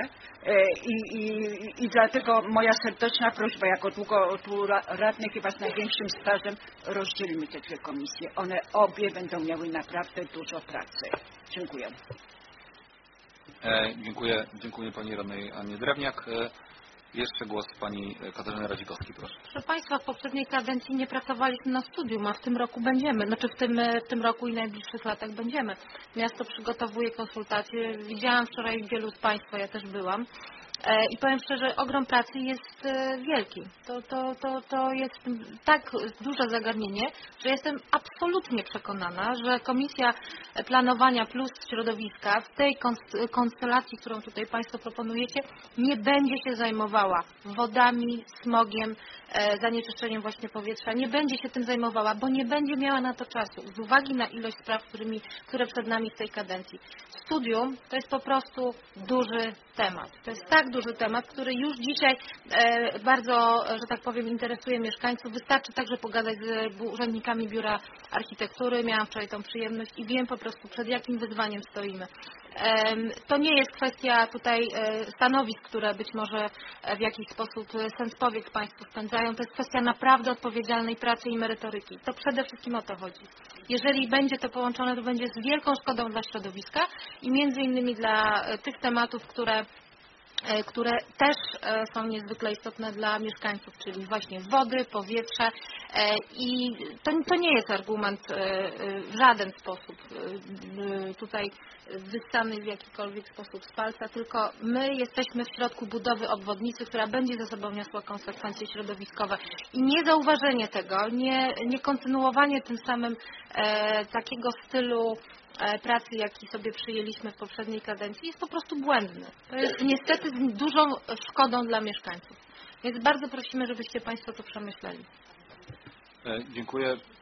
i dlatego moja serdeczna prośba, jako długo tu radny, chyba z największym stażem, rozdzielmy te 2 komisje. One obie będą miały naprawdę dużo pracy. Dziękuję. Dziękuję Pani Radnej Annie Drewniak. Jeszcze głos Pani Katarzyny Radzikowskiej, proszę. Proszę Państwa, w poprzedniej kadencji nie pracowaliśmy na studium, a w tym roku będziemy. Znaczy w tym roku i najbliższych latach będziemy. Miasto przygotowuje konsultacje. Widziałam wczoraj wielu z Państwa, ja też byłam. I powiem szczerze, ogrom pracy jest wielki. To jest tak duże zagadnienie, że jestem absolutnie przekonana, że Komisja Planowania plus Środowiska w tej konstelacji, którą tutaj Państwo proponujecie, nie będzie się zajmowała wodami, smogiem, zanieczyszczeniem właśnie powietrza. Nie będzie się tym zajmowała, bo nie będzie miała na to czasu z uwagi na ilość spraw, które przed nami w tej kadencji. Studium to jest po prostu duży temat. To jest tak duży temat, który już dzisiaj bardzo, że tak powiem, interesuje mieszkańców. Wystarczy także pogadać z urzędnikami Biura Architektury. Miałam wczoraj tą przyjemność i wiem po prostu, przed jakim wyzwaniem stoimy. To nie jest kwestia tutaj stanowisk, które być może w jakiś sposób sens powiek Państwo spędzają. To jest kwestia naprawdę odpowiedzialnej pracy i merytoryki. To przede wszystkim o to chodzi. Jeżeli będzie to połączone, to będzie z wielką szkodą dla środowiska i między innymi dla tych tematów, które też są niezwykle istotne dla mieszkańców, czyli właśnie wody, powietrze i to nie jest argument w żaden sposób tutaj wyssany w jakikolwiek sposób z palca, tylko my jesteśmy w środku budowy obwodnicy, która będzie ze sobą niosła konsekwencje środowiskowe i niezauważenie tego, nie kontynuowanie tym samym takiego stylu pracy, jaki sobie przyjęliśmy w poprzedniej kadencji, jest po prostu błędny. To jest niestety z dużą szkodą dla mieszkańców. Więc bardzo prosimy, żebyście Państwo to przemyśleli. Dziękuję.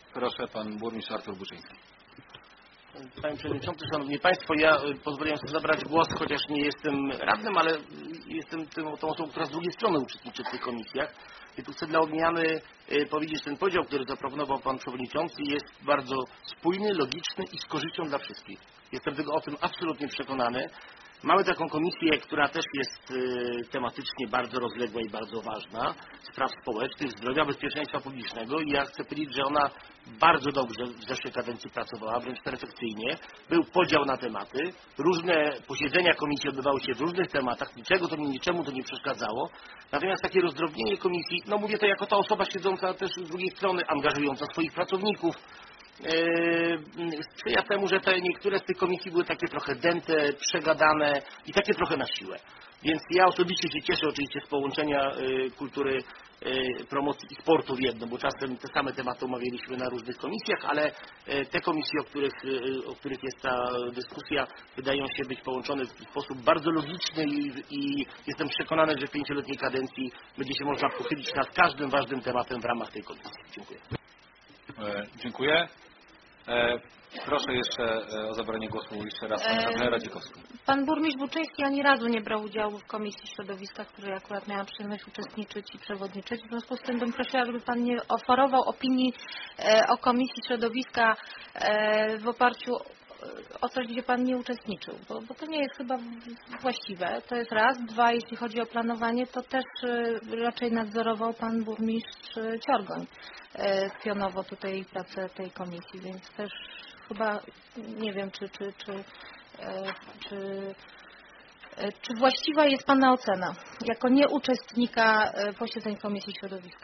Proszę, pan burmistrz Artur Buczyński. Panie Przewodniczący, Szanowni Państwo, ja pozwoliłem sobie zabrać głos, chociaż nie jestem radnym, ale jestem tą osobą, która z drugiej strony uczestniczy w tych komisjach. I tu chcę dla odmiany powiedzieć, że ten podział, który zaproponował Pan Przewodniczący, jest bardzo spójny, logiczny i z korzyścią dla wszystkich. Jestem tego o tym absolutnie przekonany. Mamy taką komisję, która też jest tematycznie bardzo rozległa i bardzo ważna, spraw społecznych, zdrowia, bezpieczeństwa publicznego i ja chcę powiedzieć, że ona bardzo dobrze w zeszłej kadencji pracowała, wręcz perfekcyjnie. Był podział na tematy, różne posiedzenia komisji odbywały się w różnych tematach, niczemu to nie przeszkadzało. Natomiast takie rozdrobnienie komisji, no mówię to jako ta osoba siedząca też z drugiej strony, angażująca swoich pracowników, sprzyja temu, że te niektóre z tych komisji były takie trochę dęte, przegadane i takie trochę na siłę. Więc ja osobiście się cieszę oczywiście z połączenia kultury, promocji i sportu w jedno, bo czasem te same tematy omawialiśmy na różnych komisjach, ale te komisje, o których jest ta dyskusja, wydają się być połączone w sposób bardzo logiczny i jestem przekonany, że w 5-letniej kadencji będzie się można pochylić nad każdym ważnym tematem w ramach tej komisji. Dziękuję. Dziękuję. Proszę jeszcze o zabranie głosu jeszcze raz Panią Radzikowską. Pan burmistrz Buczyński ani razu nie brał udziału w Komisji Środowiska, w której akurat miałam przyjemność uczestniczyć i przewodniczyć. W związku z tym bym prosiła, żeby Pan nie oferował opinii o Komisji Środowiska w oparciu o coś, gdzie Pan nie uczestniczył, bo to nie jest chyba właściwe. To jest raz. Dwa, jeśli chodzi o planowanie, to też raczej nadzorował Pan burmistrz Ciorgoń pionowo tutaj pracę tej komisji, więc też chyba nie wiem, czy właściwa jest Pana ocena jako nieuczestnika posiedzeń Komisji Środowiska.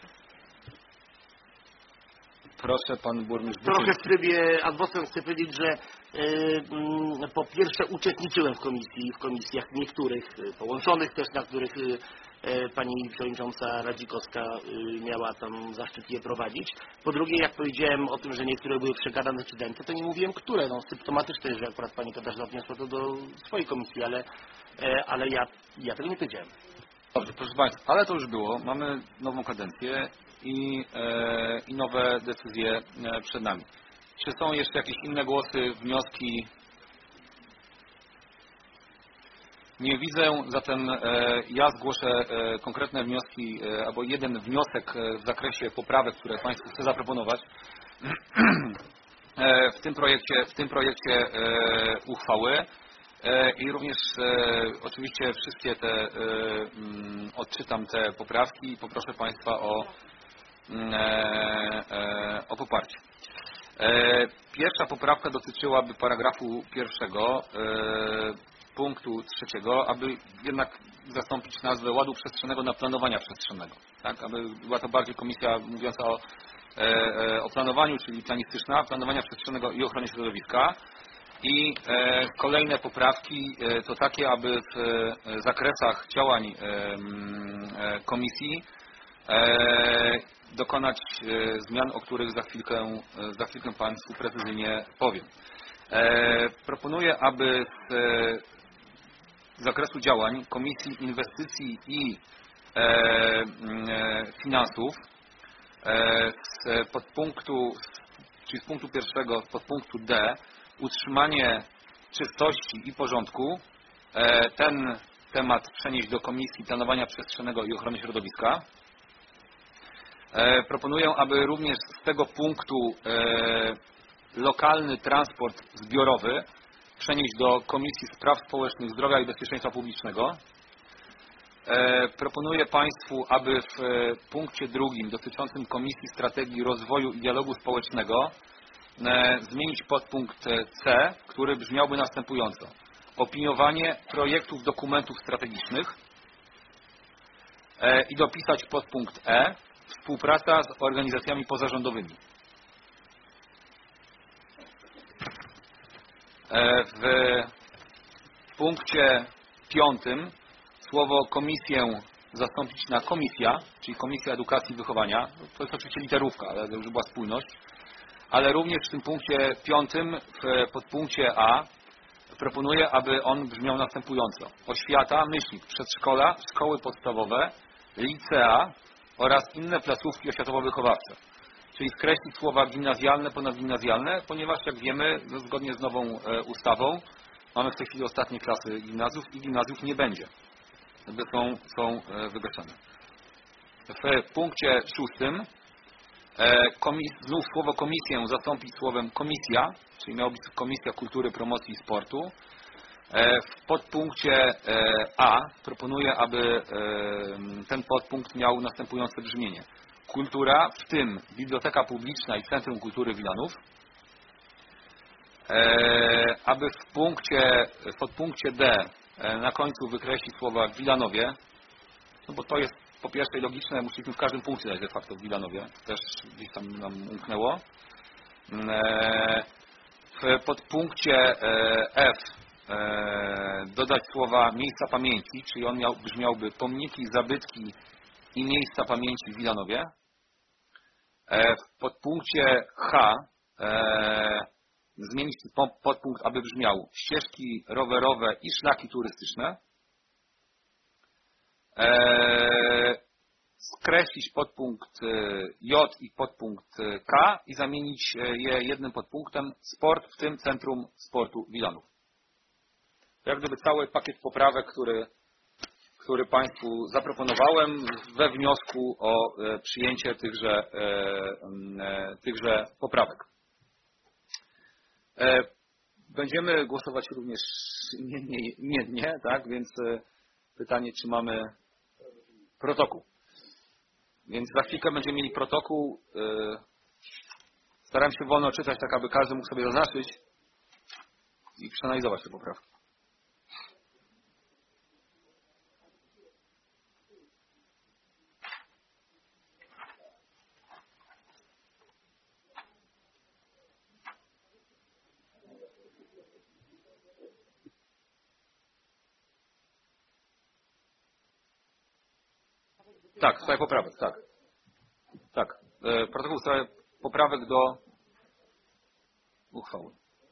Proszę, pan burmistrz Trochę Buczyński. w trybie ad vocem chcę powiedzieć, że po pierwsze uczestniczyłem w komisjach niektórych, połączonych też, na których pani przewodnicząca Radzikowska miała tam zaszczyt je prowadzić. Po drugie, jak powiedziałem o tym, że niektóre były przegadane czy dęte, to nie mówiłem, które. No, symptomatyczne jest, że akurat pani Katarzyna wniosła to do swojej komisji, ale ja tego nie powiedziałem. Dobrze, proszę Państwa, ale to już było. Mamy nową kadencję i nowe decyzje przed nami. Czy są jeszcze jakieś inne głosy, wnioski? Nie widzę, zatem ja zgłoszę konkretne wnioski, albo jeden wniosek w zakresie poprawek, które Państwu chcę zaproponować w tym projekcie uchwały. I również oczywiście wszystkie te odczytam te poprawki i poproszę Państwa o poparcie. Pierwsza poprawka dotyczyłaby paragrafu 1, punktu 3, aby jednak zastąpić nazwę ładu przestrzennego na planowania przestrzennego. Tak? Aby była to bardziej komisja mówiąca o planowaniu, czyli planistyczna, planowania przestrzennego i ochrony środowiska. I kolejne poprawki to takie, aby w zakresach działań komisji dokonać zmian, o których za chwilkę Państwu precyzyjnie powiem. Proponuję, aby z zakresu działań Komisji Inwestycji i Finansów z punktu 1 z podpunktu D utrzymanie czystości i porządku, ten temat przenieść do Komisji Planowania Przestrzennego i Ochrony Środowiska. Proponuję, aby również z tego punktu lokalny transport zbiorowy przenieść do Komisji Spraw Społecznych, Zdrowia i Bezpieczeństwa Publicznego. Proponuję Państwu, aby w punkcie 2 dotyczącym Komisji Strategii Rozwoju i Dialogu Społecznego zmienić podpunkt C, który brzmiałby następująco. Opiniowanie projektów dokumentów strategicznych i dopisać podpunkt E. Współpraca z organizacjami pozarządowymi. W punkcie 5 słowo komisję zastąpić na komisja, czyli Komisja Edukacji i Wychowania. To jest oczywiście literówka, ale to już była spójność. Ale również w tym punkcie 5, w podpunkcie A, proponuję, aby on brzmiał następująco. Oświata, myślnik, przedszkola, szkoły podstawowe, licea oraz inne placówki oświatowo-wychowawcze. czyli skreślić słowa gimnazjalne, ponadgimnazjalne, ponieważ jak wiemy, zgodnie z nową ustawą mamy w tej chwili ostatnie klasy gimnazjów i gimnazjów nie będzie. Jakby są wygaszane. W punkcie 6 znów słowo komisję zastąpić słowem komisja, czyli miało być Komisja Kultury, Promocji i Sportu. W podpunkcie A proponuję, aby ten podpunkt miał następujące brzmienie. Kultura, w tym Biblioteka Publiczna i Centrum Kultury Wilanów. Aby w podpunkcie D na końcu wykreślić słowa w Wilanowie, no bo to jest po pierwsze logiczne, musieliśmy w każdym punkcie dać de facto w Wilanowie, też gdzieś tam nam umknęło. W podpunkcie F dodać słowa miejsca pamięci, czyli on brzmiałby pomniki, zabytki i miejsca pamięci w Wilanowie. W podpunkcie H zmienić podpunkt, aby brzmiał ścieżki rowerowe i szlaki turystyczne. Skreślić podpunkt J i podpunkt K i zamienić je jednym podpunktem sport, w tym Centrum Sportu Wilanów. Jak gdyby cały pakiet poprawek, który Państwu zaproponowałem we wniosku o przyjęcie tychże poprawek. Będziemy głosować również imiennie, tak? Więc pytanie, czy mamy protokół. Więc za chwilkę będziemy mieli protokół. Staram się wolno czytać, tak aby każdy mógł sobie zaznaczyć i przeanalizować te poprawki. Tak, w sprawie poprawek, tak. Tak. Protokół w sprawie poprawek do uchwały.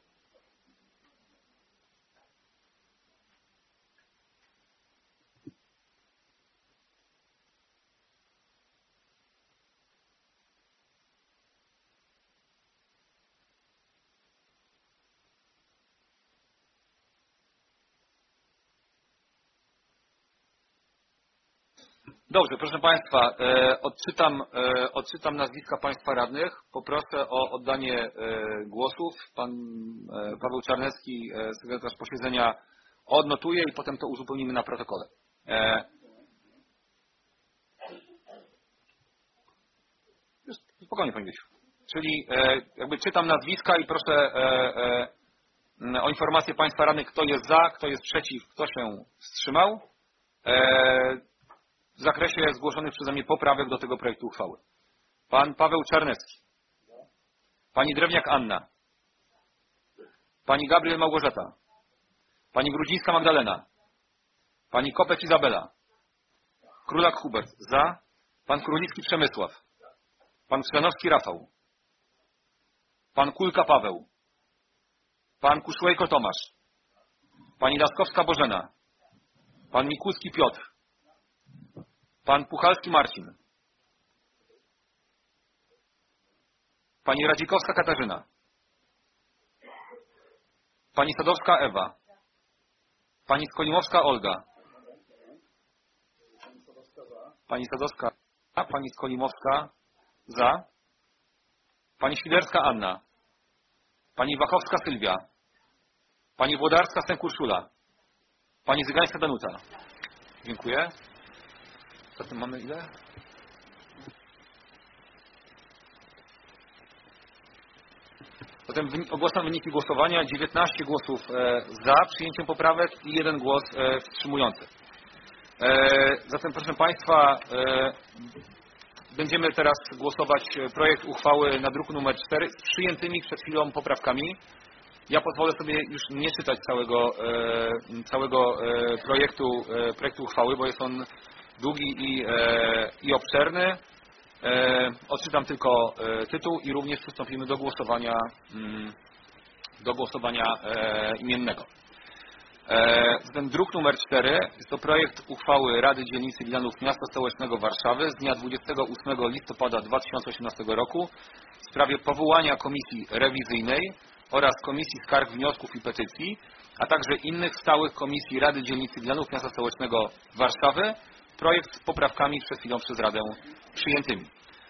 Dobrze, proszę Państwa, odczytam nazwiska Państwa radnych. Poproszę o oddanie głosów. Pan Paweł Czarnecki, sekretarz posiedzenia, odnotuje i potem to uzupełnimy na protokole. Spokojnie, Panie Wiesiu. Czyli jakby czytam nazwiska i proszę o informację Państwa radnych, kto jest za, kto jest przeciw, kto się wstrzymał. W zakresie zgłoszonych przeze mnie poprawek do tego projektu uchwały. Pan Paweł Czarnecki. Pani Drewniak Anna. Pani Gabriel Małgorzata. Pani Grudzińska Magdalena. Pani Kopeć Izabela. Królak Hubert. Za. Pan Królicki Przemysław. Pan Krzanowski Rafał. Pan Kulka Paweł. Pan Kuszłejko Tomasz. Pani Laskowska Bożena. Pan Mikucki Piotr. Pan Puchalski Marcin. Pani Radzikowska Katarzyna. Pani Sadowska Ewa. Pani Skolimowska Olga. Pani Sadowska za. Pani Skolimowska za. Pani Świderska Anna. Pani Wachowska Sylwia. Pani Włodarska Stęk-Urszula. Pani Zygańska Danuta. Dziękuję. Zatem mamy ile? Zatem ogłaszam wyniki głosowania. 19 głosów za przyjęciem poprawek i 1 głos wstrzymujący. Zatem proszę Państwa, będziemy teraz głosować projekt uchwały na druku nr 4 z przyjętymi przed chwilą poprawkami. Ja pozwolę sobie już nie czytać całego projektu uchwały, bo jest on długi i obszerny. Odczytam tylko tytuł i również przystąpimy do głosowania imiennego. Zatem druk numer 4 jest to projekt uchwały Rady Dzielnicy Wilanów Miasta Stołecznego Warszawy z dnia 28 listopada 2018 roku w sprawie powołania Komisji Rewizyjnej oraz Komisji Skarg, Wniosków i Petycji, a także innych stałych komisji Rady Dzielnicy Wilanów Miasta Stołecznego Warszawy. Projekt z poprawkami przed chwilą przez Radę przyjętymi.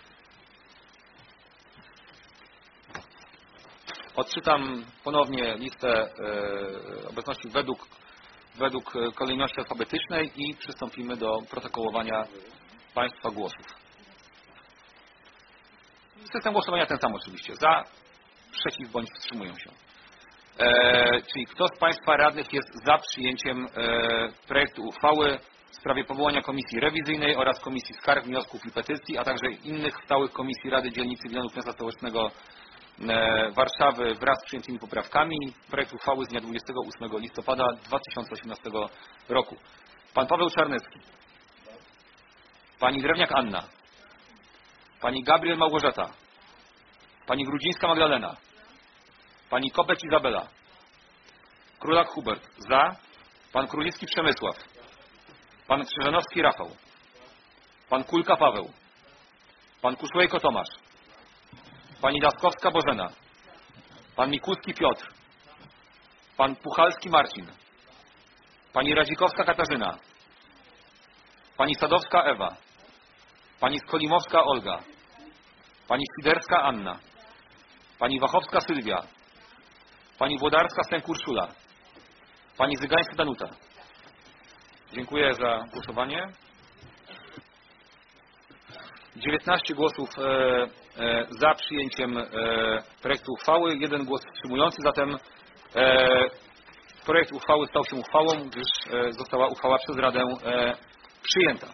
Odczytam ponownie listę obecności według kolejności alfabetycznej i przystąpimy do protokołowania Państwa głosów. System głosowania ten sam oczywiście. Za, przeciw bądź wstrzymują się. Czyli kto z Państwa radnych jest za przyjęciem projektu uchwały w sprawie powołania Komisji Rewizyjnej oraz Komisji Skarg, Wniosków i Petycji, a także innych stałych komisji Rady Dzielnicy Wilanów Miasta Stołecznego Warszawy wraz z przyjętymi poprawkami. Projekt uchwały z dnia 28 listopada 2018 roku. Pan Paweł Czarnecki. Pani Drewniak Anna. Pani Gabriel Małgorzata. Pani Grudzińska Magdalena. Pani Kopeć Izabela. Królak Hubert. Za. Pan Królicki Przemysław. Pan Krzyżanowski Rafał. Pan Kulka Paweł. Pan Kuszłejko Tomasz. Pani Laskowska Bożena. Pan Mikulski Piotr. Pan Puchalski Marcin. Pani Radzikowska Katarzyna. Pani Sadowska Ewa. Pani Skolimowska Olga. Pani Świderska Anna. Pani Wachowska Sylwia. Pani Włodarska Stęk Urszula. Pani Zygańska Danuta. Dziękuję za głosowanie. 19 głosów za przyjęciem projektu uchwały, 1 głos wstrzymujący, zatem projekt uchwały stał się uchwałą, gdyż została uchwała przez Radę przyjęta.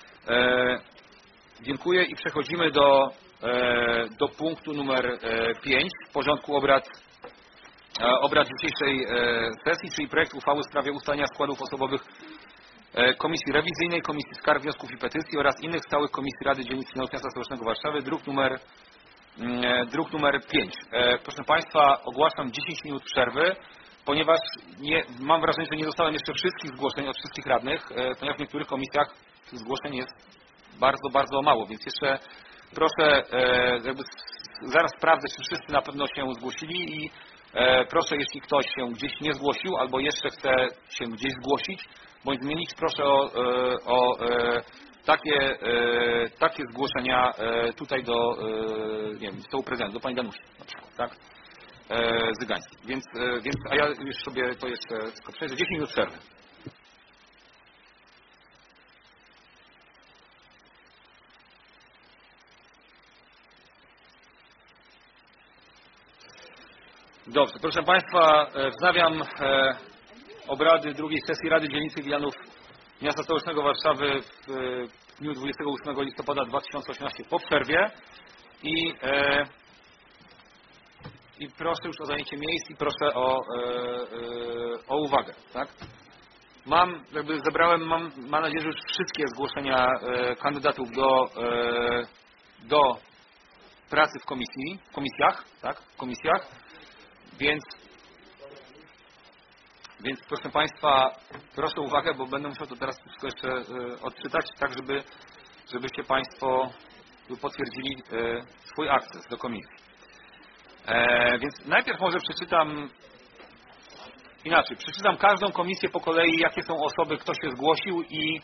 Dziękuję i przechodzimy do punktu numer 5 w porządku obrad dzisiejszej sesji, czyli projekt uchwały w sprawie ustalenia składów osobowych Komisji Rewizyjnej, Komisji Skarg, Wniosków i Petycji oraz innych stałych komisji Rady Dzielnicy Wilanów Miasta Stołecznego Warszawy, druk numer 5. Proszę Państwa, ogłaszam 10 minut przerwy, ponieważ mam wrażenie, że nie dostałem jeszcze wszystkich zgłoszeń od wszystkich radnych, ponieważ w niektórych komisjach tych zgłoszeń jest bardzo, bardzo mało, więc jeszcze proszę, zaraz sprawdzę, czy wszyscy na pewno się zgłosili i proszę, jeśli ktoś się gdzieś nie zgłosił albo jeszcze chce się gdzieś zgłosić, bądź zmienić, proszę o takie zgłoszenia tutaj do, nie wiem, stołu prezydenta, do pani Danusi na przykład, tak? Zygańskiej. A ja już sobie to jeszcze tylko przejrzę. 10 minut przerwy. Dobrze, proszę Państwa, wznawiam obrady drugiej sesji Rady Dzielnicy Wilanów Miasta Stołecznego Warszawy w dniu 28 listopada 2018 po przerwie i proszę już o zajęcie miejsc i proszę o uwagę. Tak? Mam nadzieję, że już wszystkie zgłoszenia kandydatów do pracy w komisjach, tak? Więc proszę Państwa, proszę o uwagę, bo będę musiał to teraz wszystko jeszcze odczytać, tak żebyście Państwo potwierdzili swój akces do komisji. Więc najpierw może przeczytam każdą komisję po kolei, jakie są osoby, kto się zgłosił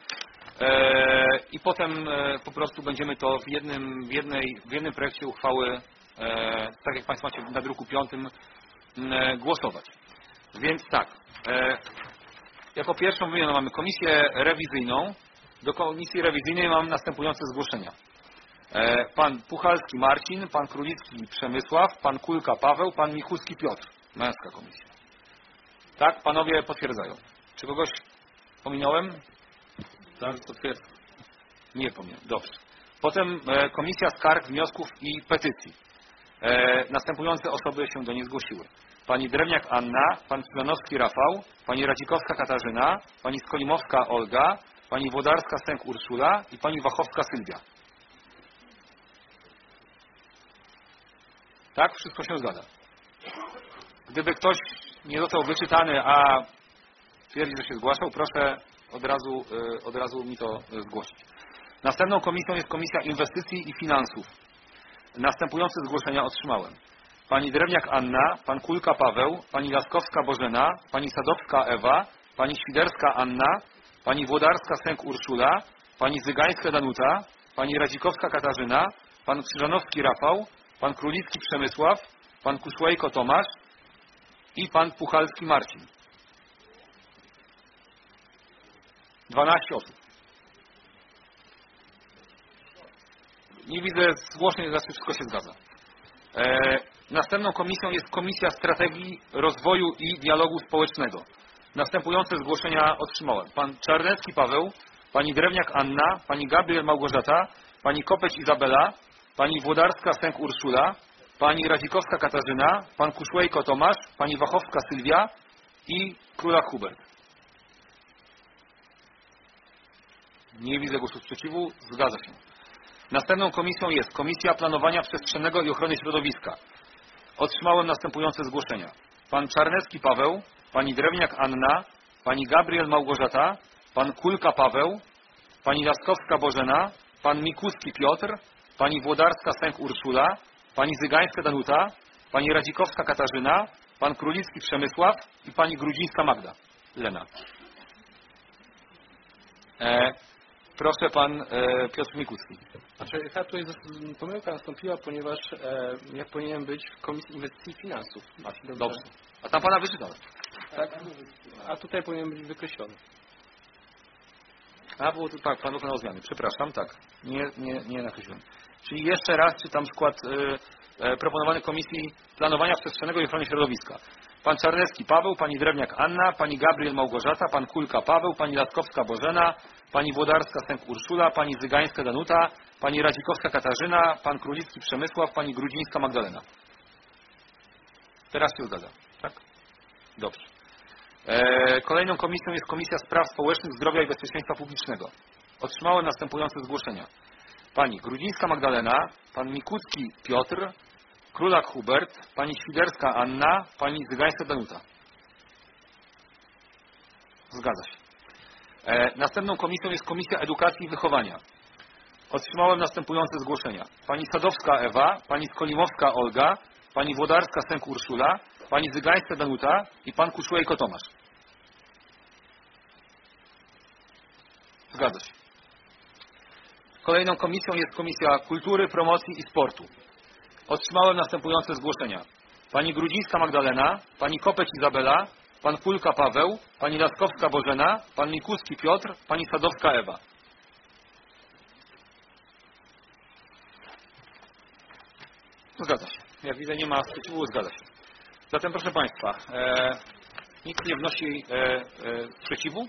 i potem po prostu będziemy to w jednym projekcie uchwały, tak jak Państwo macie na druku 5, głosować. Więc tak, jako pierwszą wymienioną mamy komisję rewizyjną. Do komisji rewizyjnej mam następujące zgłoszenia. Pan Puchalski Marcin, pan Królicki Przemysław, pan Kulka Paweł, pan Michulski Piotr. Męska komisja. Tak, panowie potwierdzają. Czy kogoś pominąłem? Tak, potwierdzam. Nie pominąłem. Dobrze. Potem komisja skarg, wniosków i petycji. Następujące osoby się do niej zgłosiły. Pani Drewniak Anna, pan Krzyżanowski Rafał, pani Radzikowska Katarzyna, pani Skolimowska Olga, pani Włodarska Stęk Urszula i pani Wachowska Sylwia. Tak? Wszystko się zgadza. Gdyby ktoś nie został wyczytany, a twierdzi, że się zgłaszał, proszę od razu mi to zgłosić. Następną komisją jest Komisja Inwestycji i Finansów. Następujące zgłoszenia otrzymałem. Pani Drewniak Anna, pan Kulka Paweł, pani Laskowska Bożena, pani Sadowska Ewa, pani Świderska Anna, pani Włodarska Sęk Urszula, pani Zygańska Danuta, pani Radzikowska Katarzyna, pan Krzyżanowski Rafał, pan Królicki Przemysław, pan Kuszłejko Tomasz i pan Puchalski Marcin. 12 osób. Nie widzę zgłoszeń, znaczy wszystko się zgadza. Następną komisją jest Komisja Strategii Rozwoju i Dialogu Społecznego. Następujące zgłoszenia otrzymałem. Pan Czarnecki Paweł, pani Drewniak Anna, pani Gabriel Małgorzata, pani Kopeć Izabela, pani Włodarska Sęk Urszula, pani Radzikowska Katarzyna, pan Kuszłejko Tomasz, pani Wachowska Sylwia i Królak Hubert. Nie widzę głosu sprzeciwu. Zgadza się. Następną komisją jest Komisja Planowania Przestrzennego i Ochrony Środowiska. Otrzymałem następujące zgłoszenia. Pan Czarnecki Paweł, pani Drewniak Anna, pani Gabriel Małgorzata, pan Kulka Paweł, pani Laskowska Bożena, pan Mikuski Piotr, pani Włodarska Sęk Urszula, pani Zygańska Danuta, pani Radzikowska Katarzyna, pan Królicki Przemysław i pani Grudzińska Magda Lena. Proszę pan Piotr Mikuski. Znaczy, tutaj pomyłka nastąpiła, ponieważ ja powinienem być w Komisji Inwestycji i Finansów. Dobrze. A tam pana wyczytałem. Tak? A tutaj powinien być wykreślony. A, było to tak, pan dokonał zmiany. Przepraszam, tak. Nie nakreśliłem. Czyli jeszcze raz czytam skład proponowany Komisji Planowania Przestrzennego i Ochrony Środowiska. Pan Czarnecki Paweł, pani Drewniak Anna, pani Gabriel Małgorzata, pan Kulka Paweł, pani Laskowska Bożena, pani Włodarska Sęk Urszula, pani Zygańska Danuta, pani Radzikowska Katarzyna, pan Królicki Przemysław, pani Grudzińska Magdalena. Teraz się zgadza, tak? Dobrze. Kolejną komisją jest Komisja Spraw Społecznych, Zdrowia i Bezpieczeństwa Publicznego. Otrzymałem następujące zgłoszenia. Pani Grudzińska Magdalena, pan Mikucki Piotr, Królak Hubert, pani Świderska Anna, pani Zygańska Danuta. Zgadza się. Następną komisją jest Komisja Edukacji i Wychowania. Otrzymałem następujące zgłoszenia. Pani Sadowska Ewa, pani Skolimowska Olga, pani Włodarska Sęk Urszula, pani Zygańska Danuta i pan Kuszłejko Tomasz. Zgadza się. Kolejną komisją jest Komisja Kultury, Promocji i Sportu. Otrzymałem następujące zgłoszenia. Pani Grudzińska Magdalena, pani Kopeć Izabela, pan Kulka Paweł, pani Laskowska Bożena, pan Mikuski Piotr, pani Sadowska Ewa. Zgadza się. Jak widzę, nie ma sprzeciwu, zgadza się. Zatem, proszę państwa, nikt nie wnosi sprzeciwu.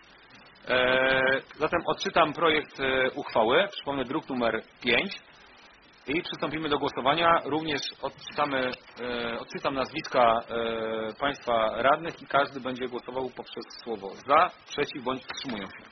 Zatem odczytam projekt uchwały, przypomnę druk numer 5 i przystąpimy do głosowania. Również odczytam nazwiska państwa radnych i każdy będzie głosował poprzez słowo za, przeciw bądź wstrzymują się.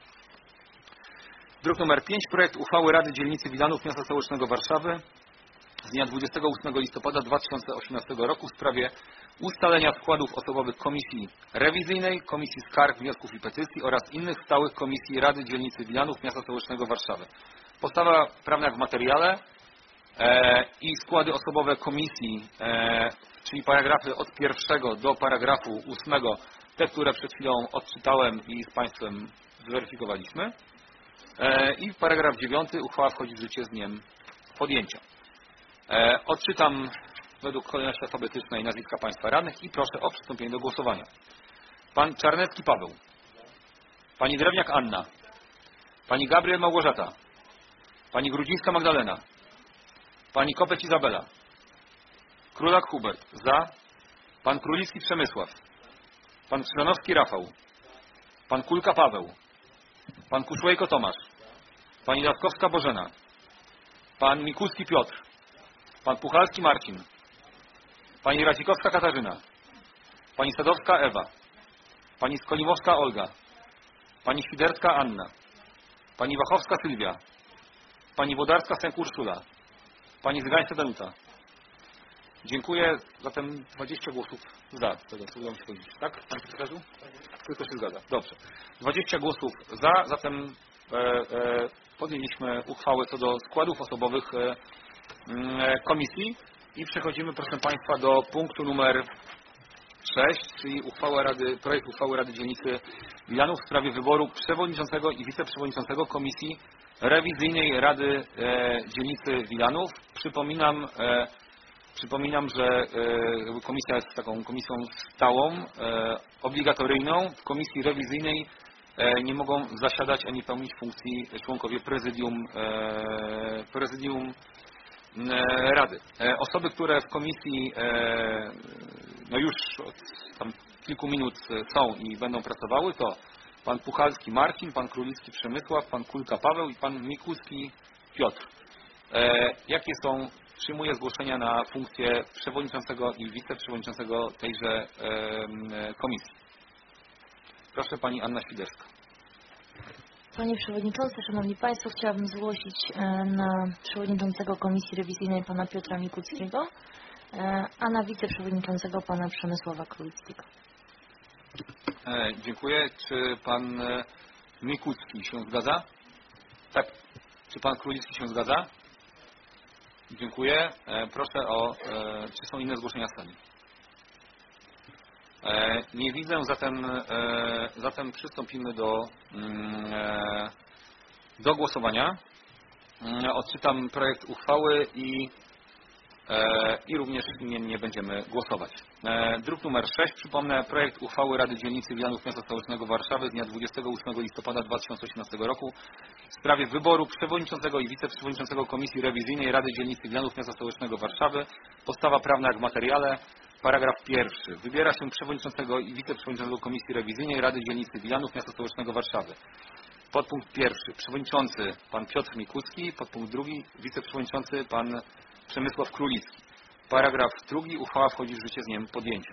Druk numer 5, projekt uchwały Rady Dzielnicy Wilanów Miasta Stołecznego Warszawy z dnia 28 listopada 2018 roku w sprawie ustalenia składów osobowych Komisji Rewizyjnej, Komisji Skarg, Wniosków i Petycji oraz innych stałych komisji Rady Dzielnicy Wilanów Miasta Stołecznego Warszawy. Podstawa prawna w materiale i składy osobowe komisji, czyli paragrafy od 1 do paragrafu 8, te, które przed chwilą odczytałem i z państwem zweryfikowaliśmy. I paragraf 9, uchwała wchodzi w życie z dniem podjęcia. Odczytam według kolejności alfabetycznej nazwiska państwa radnych i proszę o przystąpienie do głosowania. Pan Czarnecki Paweł, pani Drewniak Anna, pani Gabriel Małgorzata, pani Grudzińska Magdalena, pani Kopeć Izabela, Królak Hubert, za, pan Królicki Przemysław, pan Krzyżanowski Rafał, pan Kulka Paweł, pan Kuszłejko Tomasz, pani Laskowska Bożena, pan Mikuski Piotr, pan Puchalski Marcin, pani Radzikowska Katarzyna, pani Sadowska Ewa, pani Skolimowska Olga, pani Świderska Anna, pani Wachowska Sylwia, pani Włodarska Sęk Urszula, pani Zygańska Danuta. Dziękuję. Zatem 20 głosów za tego, co udało mi się powiedzieć. Tak, panie sekretarzu? Wszystko się zgadza. Dobrze. 20 głosów za, zatem podjęliśmy uchwałę co do składów osobowych komisji i przechodzimy, proszę Państwa, do punktu numer 6, czyli projekt uchwały Rady Dzielnicy Wilanów w sprawie wyboru przewodniczącego i wiceprzewodniczącego Komisji Rewizyjnej Rady Dzielnicy Wilanów. Przypominam, że komisja jest taką komisją stałą, obligatoryjną. W komisji rewizyjnej nie mogą zasiadać ani pełnić funkcji członkowie prezydium Rady. Osoby, które w komisji już od tam kilku minut są i będą pracowały, to pan Puchalski Marcin, pan Królicki Przemysław, pan Kulka Paweł i pan Mikulski Piotr. Jakie są? Przyjmuję zgłoszenia na funkcję przewodniczącego i wiceprzewodniczącego tejże komisji. Proszę pani Anna Świderska. Panie Przewodniczący, Szanowni Państwo, chciałabym zgłosić na przewodniczącego Komisji Rewizyjnej pana Piotra Mikulskiego, a na wiceprzewodniczącego pana Przemysława Królickiego. Dziękuję. Czy pan Mikulski się zgadza? Tak. Czy pan Królicki się zgadza? Dziękuję. Proszę czy są inne zgłoszenia z sali? Nie widzę, zatem przystąpimy do głosowania. Odczytam projekt uchwały i również imiennie będziemy głosować. Druk numer 6, przypomnę, projekt uchwały Rady Dzielnicy Wilanów Miasta Stołecznego Warszawy z dnia 28 listopada 2018 roku w sprawie wyboru przewodniczącego i wiceprzewodniczącego Komisji Rewizyjnej Rady Dzielnicy Wilanów Miasta Stołecznego Warszawy. Podstawa prawna jak w materiale. Paragraf 1. Wybiera się przewodniczącego i wiceprzewodniczącego Komisji Rewizyjnej Rady Dzielnicy Wilanów Miasta Stołecznego Warszawy. Podpunkt 1. Przewodniczący pan Piotr Mikulski. Podpunkt 2. Wiceprzewodniczący pan Przemysław Królicki. Paragraf 2. Uchwała wchodzi w życie z dniem podjęcia.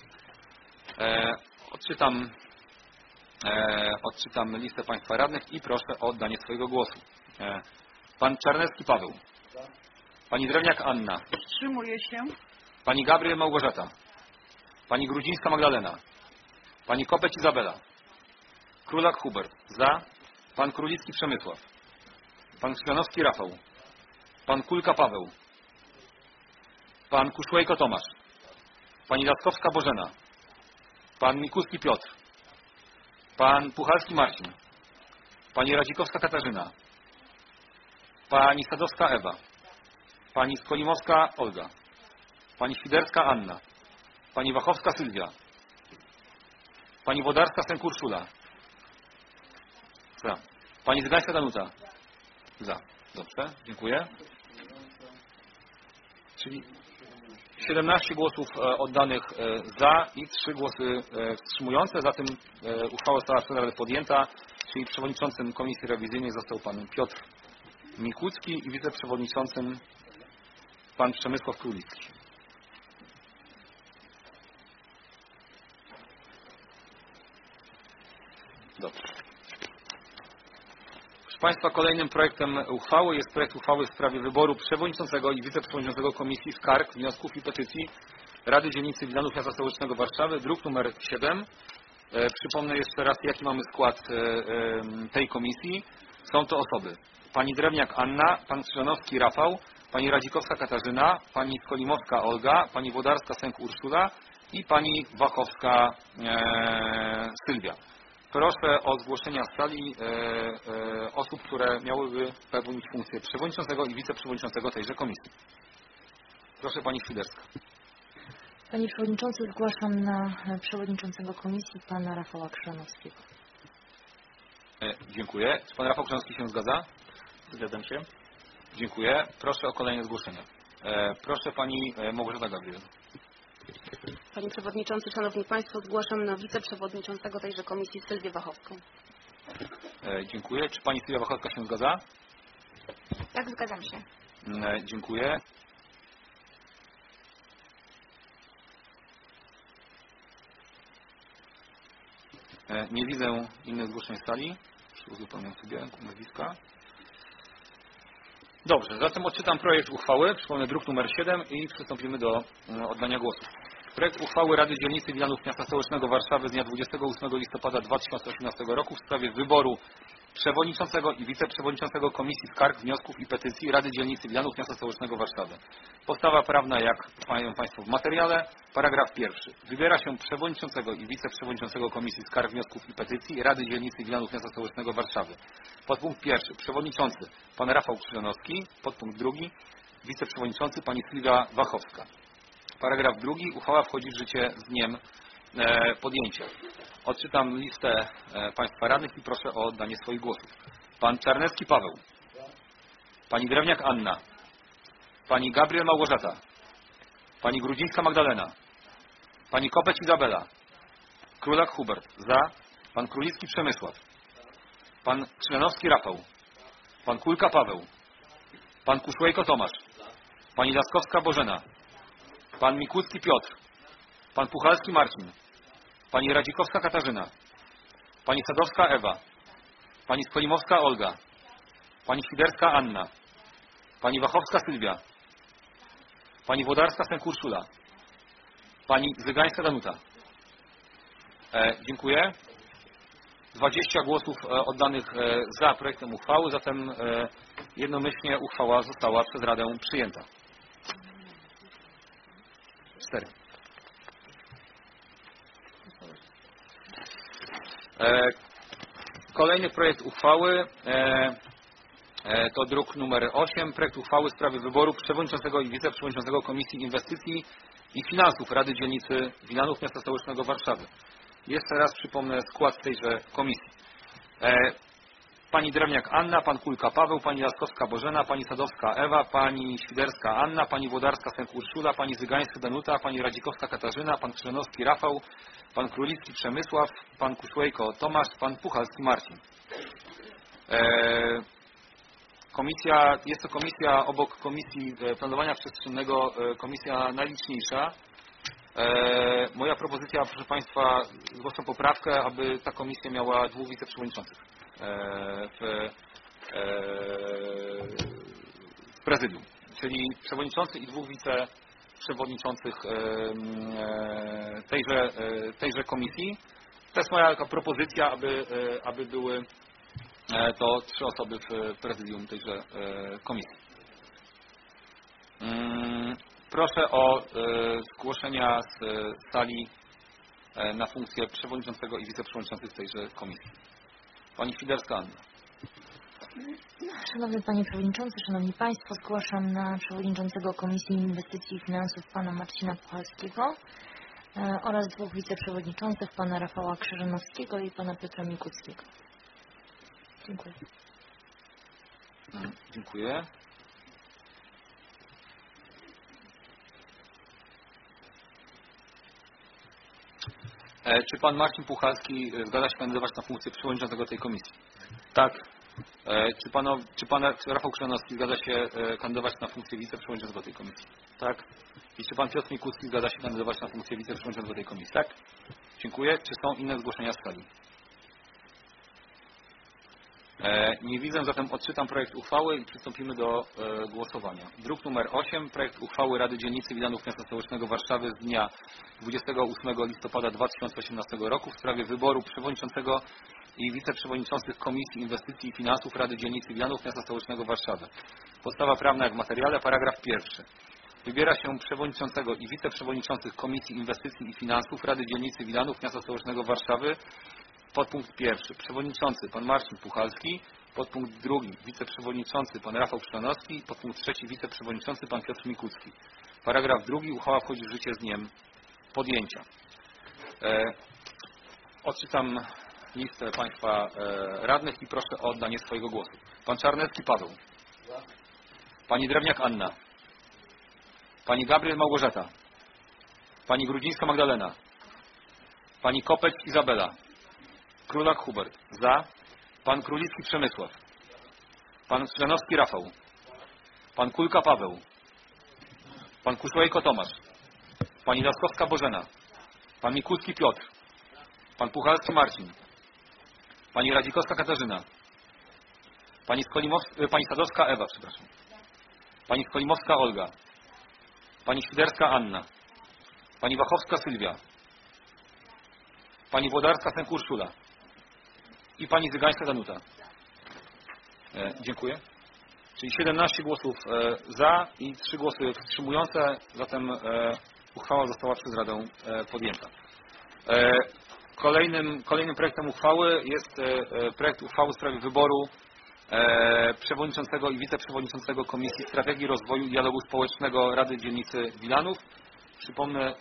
Odczytam listę państwa radnych i proszę o oddanie swojego głosu. Pan Czarnecki Paweł. Pani Drewniak Anna. Wstrzymuję się. Pani Gabriel Małgorzata. Pani Grudzińska Magdalena. Pani Kopeć Izabela. Królak Hubert. Za. Pan Królicki Przemysław. Pan Krzyżanowski Rafał. Pan Kulka Paweł. Pan Kuszłejko Tomasz. Pani Laskowska Bożena. Pan Mikulski Piotr. Pan Puchalski Marcin. Pani Radzikowska Katarzyna. Pani Sadowska Ewa. Pani Skolimowska Olga. Pani Świderska Anna. Pani Wachowska Sylwia. Pani Wodarska Sęk Urszula. Za. Pani Zgańska Danuta. Za. Dobrze, dziękuję. Czyli 17 głosów oddanych za i 3 głosy wstrzymujące. Zatem uchwała została podjęta, czyli przewodniczącym Komisji Rewizyjnej został pan Piotr Mikulski i wiceprzewodniczącym pan Przemysław Królicki. Dobrze. Proszę Państwa, kolejnym projektem uchwały jest projekt uchwały w sprawie wyboru przewodniczącego i wiceprzewodniczącego Komisji Skarg, Wniosków i Petycji Rady Dzielnicy Wilanów Miasta Stołecznego Warszawy, druk numer 7. Przypomnę jeszcze raz, jaki mamy skład tej komisji. Są to osoby: pani Drewniak Anna, pan Krzyżanowski Rafał, pani Radzikowska Katarzyna, pani Skolimowska Olga, pani Wodarska Sęk Urszula i pani Wachowska Sylwia. Proszę o zgłoszenia z sali osób, które miałyby pełnić funkcję przewodniczącego i wiceprzewodniczącego tejże komisji. Proszę pani Świderska. Panie Przewodniczący, zgłaszam na przewodniczącego komisji pana Rafała Krzanowskiego. Dziękuję. Czy pan Rafał Krzanowski się zgadza? Zgadzam się. Dziękuję. Proszę o kolejne zgłoszenia. Proszę pani Małgorzata Gabriel. Panie Przewodniczący, Szanowni Państwo, zgłaszam na wiceprzewodniczącego tejże komisji Sylwię Wachowską. Dziękuję. Czy pani Sylwia Wachowska się zgadza? Tak, zgadzam się. Dziękuję. Nie widzę innych zgłoszeń z sali. Uzupełniam sobie nazwiska. Dobrze, zatem odczytam projekt uchwały. Przypomnę druk numer 7 i przystąpimy do oddania głosu. Projekt uchwały Rady Dzielnicy Wilanów Miasta Stołecznego Warszawy z dnia 28 listopada 2018 roku w sprawie wyboru przewodniczącego i wiceprzewodniczącego Komisji Skarg, Wniosków i Petycji Rady Dzielnicy Wilanów Miasta Stołecznego Warszawy. Podstawa prawna, jak mają Państwo w materiale. Paragraf pierwszy. Wybiera się przewodniczącego i wiceprzewodniczącego Komisji Skarg, Wniosków i Petycji Rady Dzielnicy Wilanów Miasta Stołecznego Warszawy. Podpunkt pierwszy. Przewodniczący pan Rafał Krzyżanowski. Podpunkt drugi. Wiceprzewodniczący pani Sylwia Wachowska. Paragraf drugi. Uchwała wchodzi w życie z dniem podjęcia. Odczytam listę Państwa radnych i proszę o oddanie swoich głosów. Pan Czarnecki Paweł. Pani Drewniak Anna. Pani Gabriel Małgorzata. Pani Grudzińska Magdalena. Pani Kopeć Izabela. Królak Hubert. Za. Pan Królicki Przemysław. Pan Krzyżanowski Rafał. Pan Kulka Paweł. Pan Kuszłejko Tomasz. Pani Laskowska Bożena. Pan Mikucki Piotr. Pan Puchalski Marcin. Pani Radzikowska Katarzyna. Pani Sadowska Ewa. Pani Skolimowska Olga. Pani Świderska Anna. Pani Wachowska Sylwia. Pani Włodarska Sęk-Urszula. Pani Zygańska Danuta. Dziękuję. 20 głosów oddanych za projektem uchwały, zatem jednomyślnie uchwała została przez Radę przyjęta. 4. Kolejny projekt uchwały to druk numer 8. Projekt uchwały w sprawie wyboru przewodniczącego i wiceprzewodniczącego Komisji Inwestycji i Finansów Rady Dzielnicy Wilanów Miasta Stołecznego Warszawy. Jeszcze raz przypomnę skład tejże komisji. Pani Drewniak Anna, pan Kulka Paweł, pani Laskowska Bożena, pani Sadowska Ewa, pani Świderska Anna, pani Włodarska Sęk-Urszula, pani Zygańska Danuta, pani Radzikowska Katarzyna, pan Krzyżanowski Rafał, pan Królicki Przemysław, pan Kuszłejko Tomasz, pan Puchalski Marcin. Jest to komisja obok Komisji Planowania Przestrzennego, komisja najliczniejsza. Moja propozycja, proszę Państwa, zgłaszam poprawkę, aby ta komisja miała 2 wiceprzewodniczących w prezydium, czyli przewodniczący i 2 wiceprzewodniczących tejże komisji. To jest moja propozycja, aby były to 3 osoby w prezydium tejże komisji. Proszę o zgłoszenia z sali na funkcję przewodniczącego i wiceprzewodniczących tejże komisji. Pani Świderska Anna. Szanowny Panie Przewodniczący, Szanowni Państwo, zgłaszam na przewodniczącego Komisji Inwestycji i Finansów Pana Marcina Puchalskiego oraz 2 wiceprzewodniczących, Pana Rafała Krzyżanowskiego i Pana Piotra Mikuckiego. Dziękuję. Dziękuję. Czy pan Marcin Puchalski zgadza się kandydować na funkcję przewodniczącego tej komisji? Tak. Czy pan Rafał Krzyżanowski zgadza się kandydować na funkcję wiceprzewodniczącego tej komisji? Tak. I czy pan Piotr Mikucki zgadza się kandydować na funkcję wiceprzewodniczącego tej komisji? Tak. Dziękuję. Czy są inne zgłoszenia z sali? Nie widzę, zatem odczytam projekt uchwały i przystąpimy do głosowania. Druk numer 8. Projekt uchwały Rady Dzielnicy Wilanów Miasta Stołecznego Warszawy z dnia 28 listopada 2018 roku w sprawie wyboru przewodniczącego i wiceprzewodniczących Komisji Inwestycji i Finansów Rady Dzielnicy Wilanów Miasta Stołecznego Warszawy. Podstawa prawna jak w materiale. Paragraf pierwszy. Wybiera się przewodniczącego i wiceprzewodniczących Komisji Inwestycji i Finansów Rady Dzielnicy Wilanów Miasta Stołecznego Warszawy. Podpunkt pierwszy. Przewodniczący pan Marcin Puchalski. Podpunkt drugi. Wiceprzewodniczący pan Rafał Krzyżanowski. Podpunkt trzeci. Wiceprzewodniczący pan Piotr Mikucki. Paragraf drugi. Uchwała wchodzi w życie z dniem podjęcia. Odczytam listę Państwa radnych i proszę o oddanie swojego głosu. Pan Czarnecki Paweł. Pani Drewniak Anna. Pani Gabriel Małgorzata. Pani Grudzińska Magdalena. Pani Kopeć Izabela. Królak Hubert. Za. Pan Królicki Przemysław. Pan Krzyżanowski Rafał. Pan Kulka Paweł. Pan Kuszłejko Tomasz. Pani Laskowska Bożena. Pan Mikucki Piotr. Pan Puchalski Marcin. Pani Radzikowska Katarzyna. Pani Sadowska Ewa, przepraszam. Pani Skolimowska Olga. Pani Świderska Anna. Pani Wachowska Sylwia, Pani Włodarska-Sęk Urszula i Pani Zygańska Danuta. Dziękuję. Czyli 17 głosów za i 3 głosy wstrzymujące, zatem uchwała została przez Radę podjęta. Kolejnym projektem uchwały jest projekt uchwały w sprawie wyboru przewodniczącego i wiceprzewodniczącego Komisji Strategii Rozwoju i Dialogu Społecznego Rady Dzielnicy Wilanów. Przypomnę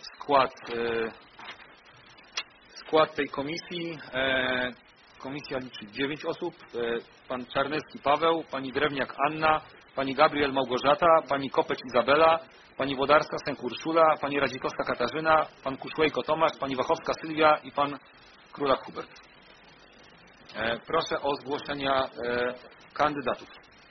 skład tej komisji. Komisja liczy 9 osób. Pan Czarnecki Paweł, Pani Drewniak Anna, Pani Gabriel Małgorzata, Pani Kopeć Izabela, Pani Włodarska-Sęk Urszula, Pani Radzikowska Katarzyna, Pan Kuszłejko Tomasz, Pani Wachowska Sylwia i Pan Królak Hubert. Proszę o zgłoszenia kandydatów.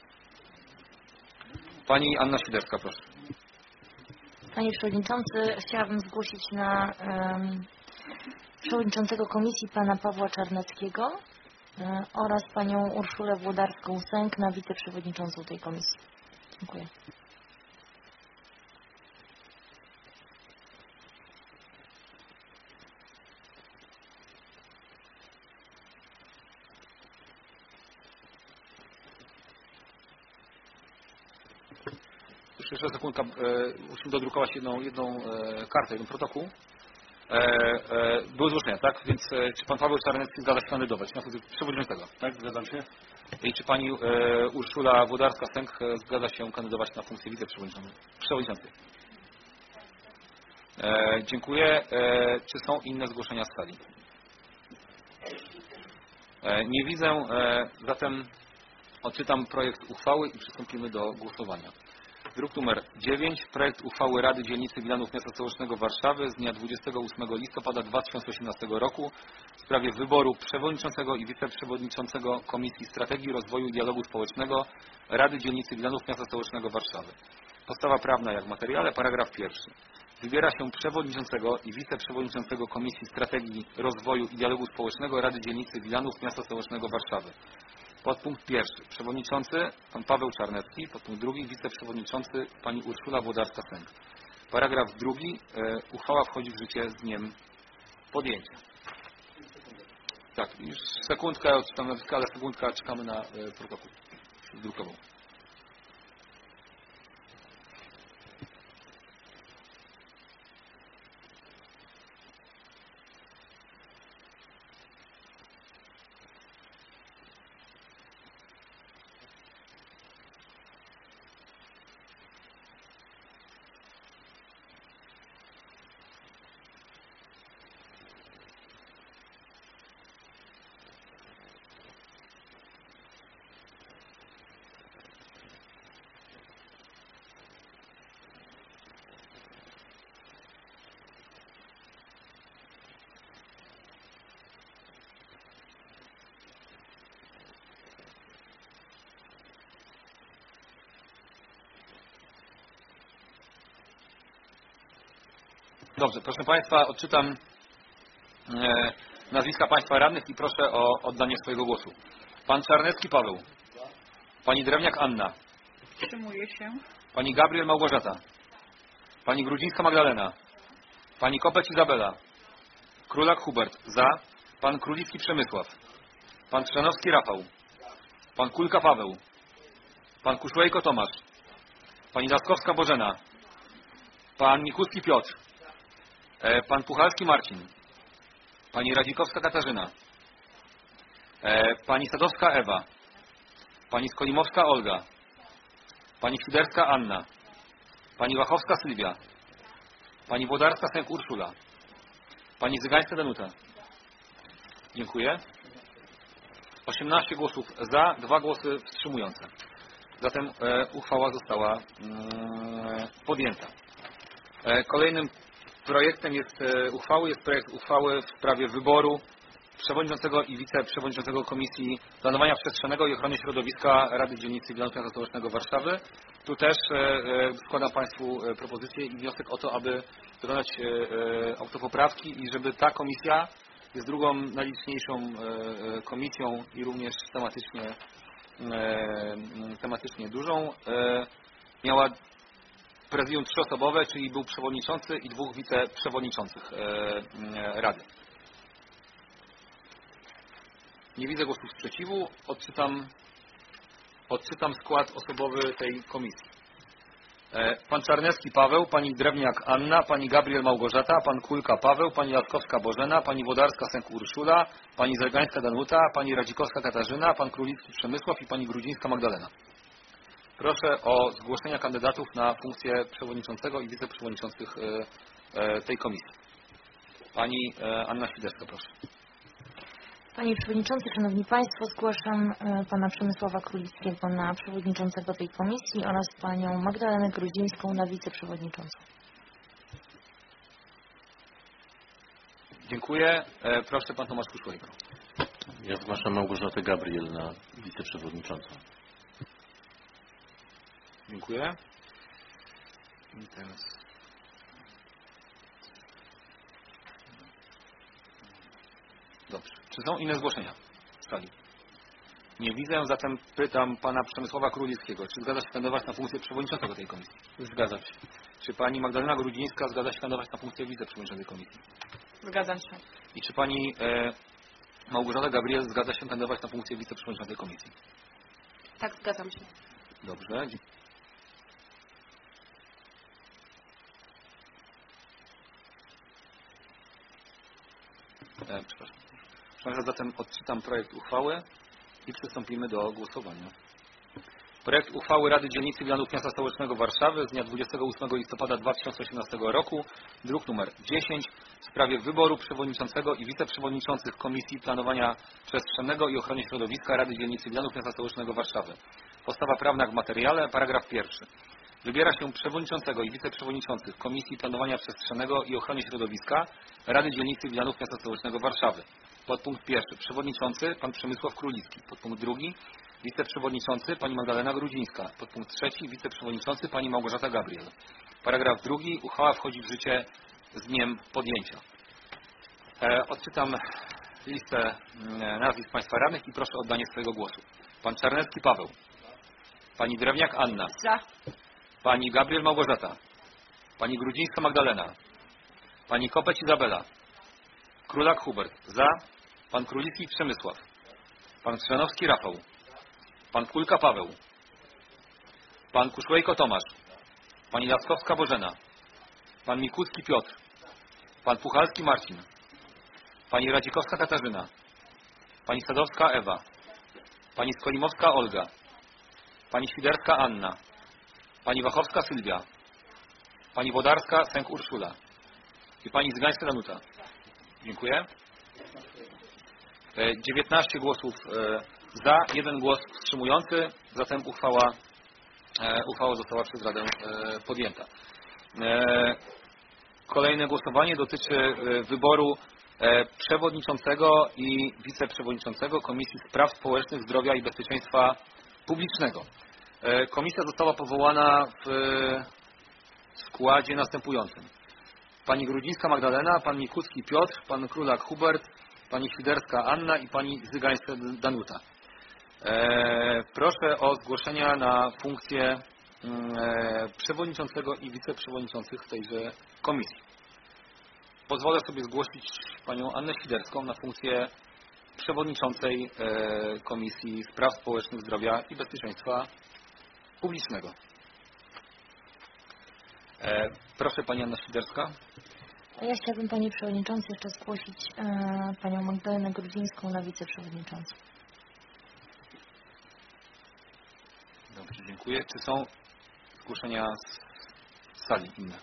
Pani Anna Siderska, proszę. Panie Przewodniczący, chciałabym zgłosić na Przewodniczącego Komisji Pana Pawła Czarneckiego oraz Panią Urszulę Włodarską-Sęk na wiceprzewodniczącą tej komisji. Dziękuję. Jeszcze sekundka, musimy dodrukować jedną kartę, jeden protokół. Były zgłoszenia, tak? Więc czy Pan Paweł Czarnecki zgadza się kandydować na funkcję przewodniczącego? Tak, zgadzam się. I czy Pani Urszula Włodarska-Sęk zgadza się kandydować na funkcję wiceprzewodniczącej? Dziękuję. Czy są inne zgłoszenia z sali? Nie widzę, zatem odczytam projekt uchwały i przystąpimy do głosowania. Druk nr 9. Projekt uchwały Rady Dzielnicy Wilanów Miasta Stołecznego Warszawy z dnia 28 listopada 2018 roku w sprawie wyboru przewodniczącego i wiceprzewodniczącego Komisji Strategii Rozwoju i Dialogu Społecznego Rady Dzielnicy Wilanów Miasta Stołecznego Warszawy. Podstawa prawna jak w materiale, paragraf 1. Wybiera się przewodniczącego i wiceprzewodniczącego Komisji Strategii Rozwoju i Dialogu Społecznego Rady Dzielnicy Wilanów Miasta Stołecznego Warszawy. Podpunkt 1. Przewodniczący Pan Paweł Czarnecki. Podpunkt 2. Wiceprzewodniczący Pani Urszula Włodarska-Sęk. Paragraf 2. Uchwała wchodzi w życie z dniem podjęcia. Tak, już sekundkę odczytam nazwiska, ale sekundka czekamy na protokół drukową. Dobrze, proszę Państwa, odczytam nazwiska Państwa radnych i proszę o oddanie swojego głosu. Pan Czarnecki Paweł. Pani Drewniak Anna. Wstrzymuję się. Pani Gabriel Małgorzata. Pani Grudzińska Magdalena. Pani Kopeć Izabela. Królak Hubert. Za. Pan Królicki Przemysław. Pan Chrzanowski Rafał. Pan Kulka Paweł. Pan Kuszłejko Tomasz. Pani Laskowska Bożena. Pan Mikuski Piotr. Pan Puchalski Marcin. Pani Radzikowska Katarzyna. Pani Sadowska Ewa. Pani Skolimowska Olga. Pani Siderska Anna. Pani Wachowska Sylwia. Pani Włodarska-Sęk Urszula. Pani Zygańska Danuta. Dziękuję. 18 głosów za, 2 głosy wstrzymujące. Zatem uchwała została podjęta. Kolejnym projektem jest projekt uchwały w sprawie wyboru przewodniczącego i wiceprzewodniczącego Komisji Planowania Przestrzennego i Ochrony Środowiska Rady Dzielnicy Wilanów Miasta Stołecznego Warszawy. Tu też składam Państwu propozycję i wniosek o to, aby dokonać autopoprawki i żeby ta komisja jest drugą najliczniejszą komisją i również tematycznie dużą. Miała prezydium trzyosobowe, czyli był przewodniczący i 2 wiceprzewodniczących Rady. Nie widzę głosów sprzeciwu. Odczytam skład osobowy tej komisji. Pan Czarnecki Paweł, pani Drewniak Anna, pani Gabriel Małgorzata, pan Kulka Paweł, pani Laskowska Bożena, pani Wodarska Sęk Urszula, pani Zegańska Danuta, pani Radzikowska Katarzyna, pan Królicki Przemysław i pani Grudzińska Magdalena. Proszę o zgłoszenia kandydatów na funkcję przewodniczącego i wiceprzewodniczących tej komisji. Pani Anna Świderska, proszę. Panie Przewodniczący, Szanowni Państwo, zgłaszam Pana Przemysława Królickiego na przewodniczącego tej komisji oraz Panią Magdalenę Grudzińską na wiceprzewodniczącą. Dziękuję. Proszę Pan Tomasz Kuszłejko. Ja zgłaszam Małgorzatę Gabriel na wiceprzewodniczącą. Dziękuję. I teraz... Dobrze. Czy są inne zgłoszenia w sali? Nie widzę, zatem pytam Pana Przemysława Królickiego. Czy zgadza się kandydować na funkcję przewodniczącego tej komisji? Zgadzam się. Czy Pani Magdalena Grudzińska zgadza się kandydować na funkcję wiceprzewodniczącej komisji? Zgadzam się. I czy Pani Małgorzata Gabriel zgadza się kandydować na funkcję wiceprzewodniczącej komisji? Tak, zgadzam się. Dobrze. Przepraszam. Zatem odczytam projekt uchwały i przystąpimy do głosowania. Projekt uchwały Rady Dzielnicy Wilanów Miasta Stołecznego Warszawy z dnia 28 listopada 2018 roku, druk nr 10, w sprawie wyboru przewodniczącego i wiceprzewodniczących Komisji Planowania Przestrzennego i Ochrony Środowiska Rady Dzielnicy Wilanów Miasta Stołecznego Warszawy. Podstawa prawna w materiale, paragraf 1. Wybiera się przewodniczącego i wiceprzewodniczących Komisji Planowania Przestrzennego i Ochrony Środowiska Rady Dzielnicy Wilanów Miasta Stołecznego Warszawy. Podpunkt 1. Przewodniczący pan Przemysław Królicki. Podpunkt 2. Wiceprzewodniczący pani Magdalena Grudzińska. Podpunkt 3. Wiceprzewodniczący pani Małgorzata Gabriel. Paragraf 2. Uchwała wchodzi w życie z dniem podjęcia. Odczytam listę nazwisk państwa radnych i proszę o oddanie swojego głosu. Pan Czarnecki Paweł. Pani Drewniak Anna. Za. Pani Gabriel Małgorzata. Pani Grudzińska Magdalena. Pani Kopeć Izabela. Królak Hubert. Za. Pan Królicki Przemysław. Pan Chrzanowski Rafał. Pan Kulka Paweł. Pan Kuszłejko Tomasz. Pani Laskowska Bożena. Pan Mikucki Piotr. Pan Puchalski Marcin. Pani Radzikowska Katarzyna. Pani Sadowska Ewa. Pani Skolimowska Olga. Pani Świderska Anna. Pani Wachowska Sylwia. Pani Wodarska Sęk Urszula. I Pani Zygańska Danuta. Dziękuję. 19 głosów za, 1 głos wstrzymujący, zatem uchwała została przez Radę podjęta. Kolejne głosowanie dotyczy wyboru przewodniczącego i wiceprzewodniczącego Komisji Spraw Społecznych, Zdrowia i Bezpieczeństwa Publicznego. Komisja została powołana w składzie następującym. Pani Grudzińska Magdalena, pan Mikucki Piotr, pan Królak Hubert, pani Świderska Anna i pani Zygańska Danuta. Proszę o zgłoszenia na funkcję przewodniczącego i wiceprzewodniczących tejże komisji. Pozwolę sobie zgłosić panią Annę Świderską na funkcję przewodniczącej Komisji Spraw Społecznych, Zdrowia i Bezpieczeństwa Publicznego. Proszę pani Anna Świderska. Ja chciałabym, panie przewodniczący, jeszcze zgłosić panią Magdalenę Grudzińską na wiceprzewodniczącą. Dobrze, dziękuję. Czy są zgłoszenia z sali inne?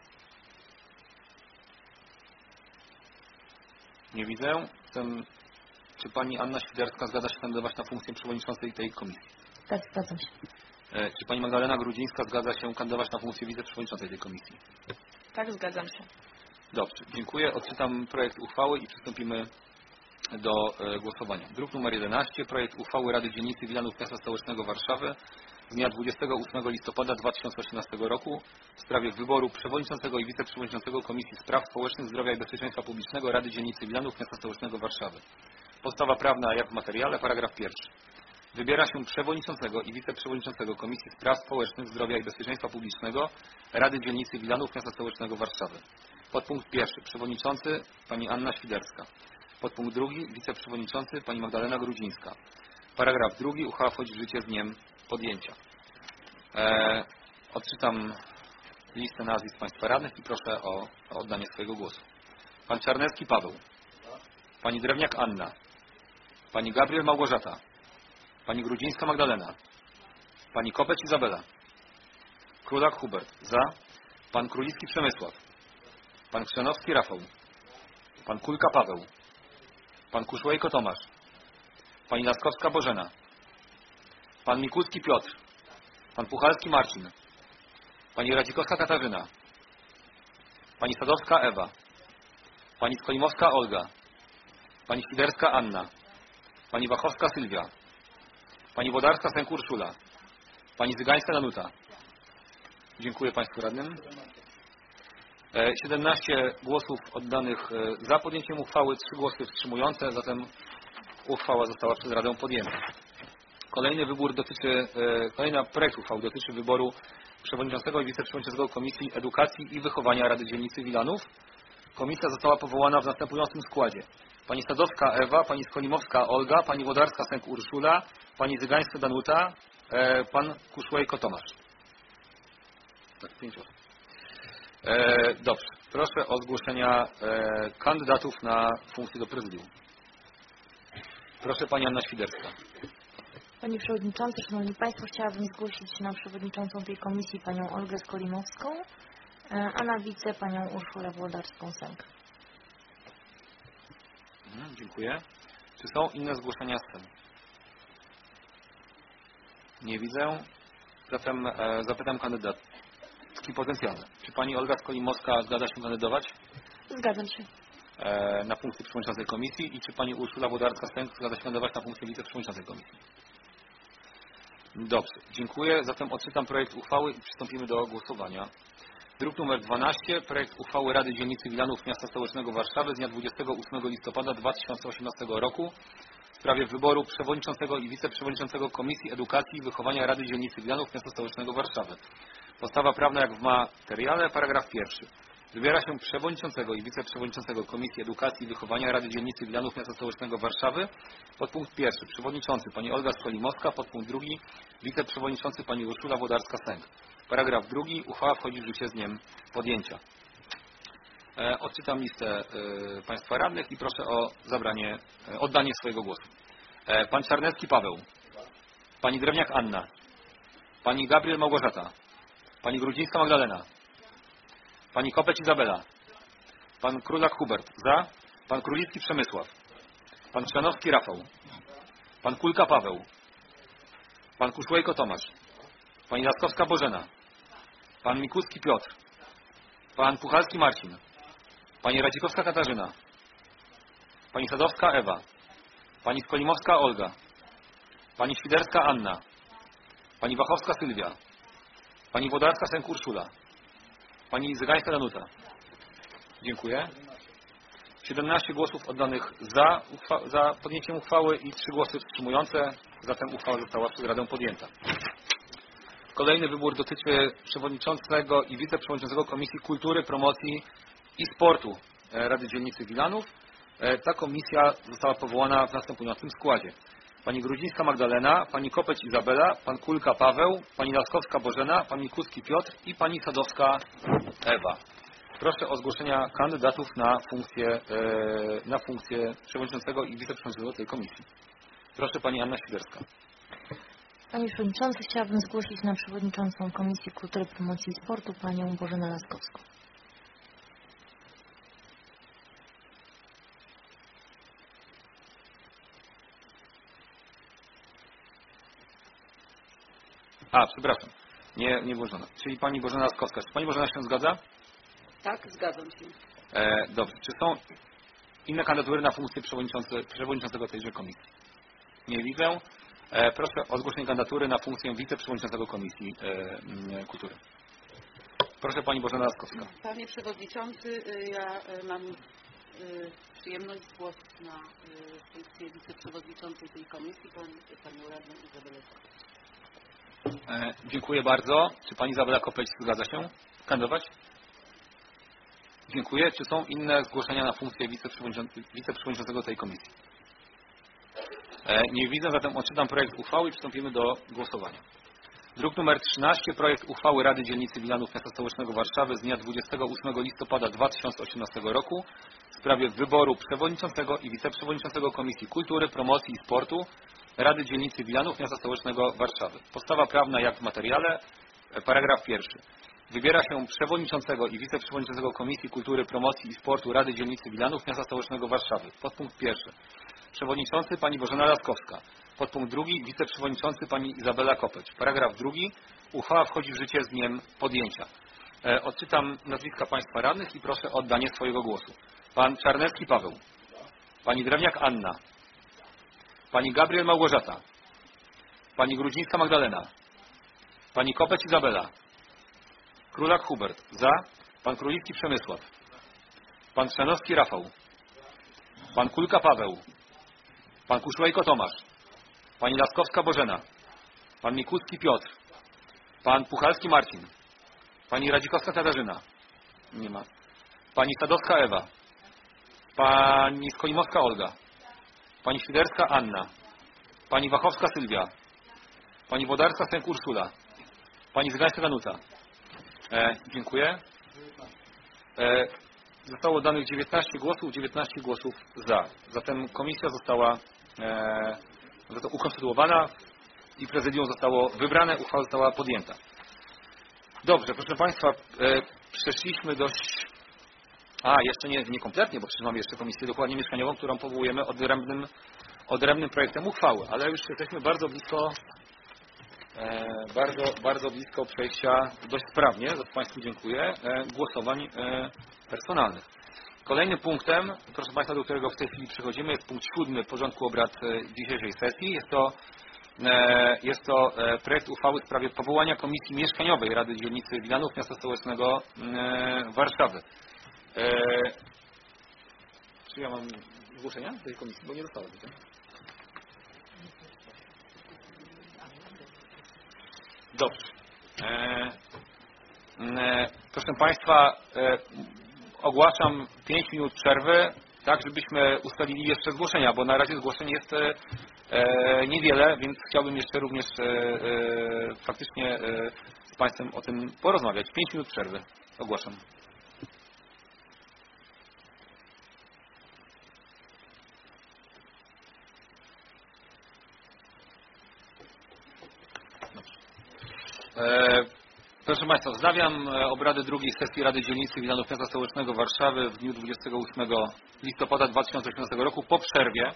Nie widzę. Czy pani Anna Świderska zgadza się kandydować na funkcję przewodniczącej tej komisji? Tak, zgadzam się. Czy pani Magdalena Grudzińska zgadza się kandydować na funkcję wiceprzewodniczącej tej komisji? Tak, zgadzam się. Dobrze, dziękuję. Odczytam projekt uchwały i przystąpimy do głosowania. Druk nr 11. Projekt uchwały Rady Dzielnicy Wilanów Miasta Stołecznego Warszawy z dnia 28 listopada 2018 roku w sprawie wyboru przewodniczącego i wiceprzewodniczącego Komisji Spraw Społecznych, Zdrowia i Bezpieczeństwa Publicznego Rady Dzielnicy Wilanów Miasta Stołecznego Warszawy. Podstawa prawna jak w materiale, paragraf 1. Wybiera się przewodniczącego i wiceprzewodniczącego Komisji Spraw Społecznych, Zdrowia i Bezpieczeństwa Publicznego Rady Dzielnicy Wilanów Miasta Stołecznego Warszawy. Podpunkt pierwszy. Przewodniczący pani Anna Świderska. Podpunkt drugi. Wiceprzewodniczący pani Magdalena Grudzińska. Paragraf drugi. Uchwała wchodzi w życie z dniem podjęcia. Odczytam listę nazwisk państwa radnych i proszę o oddanie swojego głosu. Pan Czarnecki Paweł. Pani Drewniak Anna. Pani Gabriel Małgorzata. Pani Grudzińska Magdalena. Pani Kopeć Izabela. Królak Hubert. Za. Pan Królicki Przemysław. Pan Chrzanowski Rafał. Pan Kulka Paweł. Pan Kuszłejko Tomasz. Pani Laskowska Bożena. Pan Mikucki Piotr. Pan Puchalski Marcin. Pani Radzikowska Katarzyna. Pani Sadowska Ewa. Pani Skolimowska Olga. Pani Świderska Anna. Pani Wachowska Sylwia. Pani Wodarska Sęk Urszula. Pani Zygańska Danuta. Dziękuję Państwu radnym. 17 głosów oddanych za podjęciem uchwały, 3 głosy wstrzymujące, zatem uchwała została przez Radę podjęta. Kolejny projekt uchwały dotyczy wyboru przewodniczącego i wiceprzewodniczącego Komisji Edukacji i Wychowania Rady Dzielnicy Wilanów. Komisja została powołana w następującym składzie. Pani Sadowska Ewa, pani Skolimowska Olga, pani Wodarska Sęk Urszula, pani Zygańska Danuta, pan Kuszłejko Tomasz. Tak, 5 osób. Dobrze. Proszę o zgłoszenia kandydatów na funkcję do prezydium. Proszę pani Anna Świderska. Panie Przewodniczący, Szanowni Państwo, chciałabym zgłosić na przewodniczącą tej komisji panią Olgę Skolimowską, a na wice panią Urszulę Włodarską-Sęk. Dziękuję. Czy są inne zgłoszenia z tym? Nie widzę. Zatem zapytam kandydatki potencjalne. Czy pani Olga Skolimowska zgadza się kandydować? Zgadzam się. Na funkcję przewodniczącej komisji i czy pani Urszula Włodarska-Sęk zgadza się kandydować na funkcję wiceprzewodniczącej komisji? Dobrze, dziękuję. Zatem odczytam projekt uchwały i przystąpimy do głosowania. Druk nr 12, projekt uchwały Rady Dzielnicy Wilanów Miasta Stołecznego Warszawy z dnia 28 listopada 2018 roku w sprawie wyboru przewodniczącego i wiceprzewodniczącego Komisji Edukacji i Wychowania Rady Dzielnicy Wilanów Miasta Stołecznego Warszawy. Podstawa prawna jak w materiale, paragraf pierwszy. Wybiera się przewodniczącego i wiceprzewodniczącego Komisji Edukacji i Wychowania Rady Dzielnicy Wilanów Miasta Stołecznego Warszawy. Podpunkt pierwszy. Przewodniczący pani Olga Skolimowska. Podpunkt drugi. Wiceprzewodniczący pani Urszula Włodarska-Sęk. Paragraf drugi. Uchwała wchodzi w życie z dniem podjęcia. Odczytam listę państwa radnych i proszę o oddanie swojego głosu. Pan Czarnecki Paweł. Pani Drewniak Anna. Pani Gabriel Małgorzata. Pani Grudzińska Magdalena. Pani Kopeć Izabela. Pan Królak Hubert. Za. Pan Królicki Przemysław. Pan Chrzanowski Rafał. Pan Kulka Paweł. Pan Kuszłejko Tomasz. Pani Laskowska Bożena. Pan Mikucki Piotr. Pan Puchalski Marcin. Pani Radzikowska Katarzyna. Pani Sadowska Ewa. Pani Skolimowska Olga. Pani Świderska Anna. Pani Wachowska Sylwia. Pani Wodarska Sęk Urszula. Pani Zygańska Danuta. Dziękuję. 17 głosów oddanych za podjęciem uchwały i 3 głosy wstrzymujące. Zatem uchwała została przez Radę podjęta. Kolejny wybór dotyczy przewodniczącego i wiceprzewodniczącego Komisji Kultury, Promocji i Sportu Rady Dzielnicy Wilanów. Ta komisja została powołana w następującym składzie. Pani Grudzińska Magdalena, pani Kopeć Izabela, pan Kulka Paweł, pani Laskowska Bożena, pan Mikucki Piotr i pani Sadowska Ewa. Proszę o zgłoszenia kandydatów na funkcję przewodniczącego i wiceprzewodniczącego tej komisji. Proszę pani Anna Świderska. Panie Przewodniczący, chciałabym zgłosić na przewodniczącą Komisji Kultury, Promocji i Sportu panią Bożenę Laskowską. Przepraszam. Nie Bożena. Czyli pani Bożena Laskowska. Czy pani Bożena się zgadza? Tak, zgadzam się. Dobrze. Czy są inne kandydatury na funkcję przewodniczącego tejże komisji? Nie widzę. Proszę o zgłoszenie kandydatury na funkcję wiceprzewodniczącego Komisji Kultury. Proszę pani Bożena Laskowska. Panie Przewodniczący, ja mam przyjemność zgłosić na funkcję wiceprzewodniczącej tej komisji panią radną Izabelę Kopeć. Dziękuję bardzo. Czy pani Izabela Kopeć zgadza się kandydować? Dziękuję. Czy są inne zgłoszenia na funkcję wiceprzewodniczącego tej komisji? Nie widzę, zatem odczytam projekt uchwały i przystąpimy do głosowania. Druk nr 13. Projekt uchwały Rady Dzielnicy Wilanów Miasta Stołecznego Warszawy z dnia 28 listopada 2018 roku w sprawie wyboru przewodniczącego i wiceprzewodniczącego Komisji Kultury, Promocji i Sportu Rady Dzielnicy Wilanów Miasta Stołecznego Warszawy. Podstawa prawna jak w materiale. Paragraf 1. Wybiera się przewodniczącego i wiceprzewodniczącego Komisji Kultury, Promocji i Sportu Rady Dzielnicy Wilanów Miasta Stołecznego Warszawy. Podpunkt 1. Przewodniczący pani Bożena Laskowska. Podpunkt 2. Wiceprzewodniczący pani Izabela Kopeć. Paragraf 2. Uchwała wchodzi w życie z dniem podjęcia. Odczytam nazwiska państwa radnych i proszę o oddanie swojego głosu. Pan Czarnecki Paweł. Pani Drewniak Anna. Pani Gabriel Małgorzata. Pani Grudzińska Magdalena. Pani Kopeć Izabela. Królak Hubert. Za. Pan Królicki Przemysław. Pan Trzanowski Rafał. Pan Kulka Paweł. Pan Kuszłejko Tomasz. Pani Laskowska Bożena. Pan Mikucki Piotr. Pan Puchalski Marcin. Pani Radzikowska Katarzyna. Nie ma. Pani Sadowska Ewa. Pani Skolimowska Olga. Pani Świderska Anna. Pani Wachowska Sylwia. Pani Wodarska Sęk Ursula. Pani Zygańska Danuta. Dziękuję. Zostało oddanych 19 głosów za. Zatem komisja została ukonstytuowana i prezydium zostało wybrane, uchwała została podjęta. Dobrze, proszę Państwa, przeszliśmy dość... jeszcze nie kompletnie, bo przecież mamy jeszcze komisję dokładnie mieszkaniową, którą powołujemy odrębnym projektem uchwały, ale już jesteśmy bardzo blisko przejścia dość sprawnie, za to Państwu dziękuję, głosowań personalnych. Kolejnym punktem, proszę Państwa, do którego w tej chwili przechodzimy, jest punkt 7 porządku obrad dzisiejszej sesji. Jest to projekt uchwały w sprawie powołania Komisji Mieszkaniowej Rady Dzielnicy Wilanów Miasta Stołecznego Warszawy. Czy ja mam zgłoszenia tej komisji? Bo nie dostałem. Dobrze. Proszę Państwa, ogłaszam 5 minut przerwy, tak żebyśmy ustalili jeszcze zgłoszenia, bo na razie zgłoszeń jest niewiele, więc chciałbym jeszcze również faktycznie z Państwem o tym porozmawiać. 5 minut przerwy ogłaszam. Proszę Państwa, wznawiam obrady drugiej sesji Rady Dzielnicy Wilanów Miasta Stołecznego Warszawy w dniu 28 listopada 2018 roku po przerwie.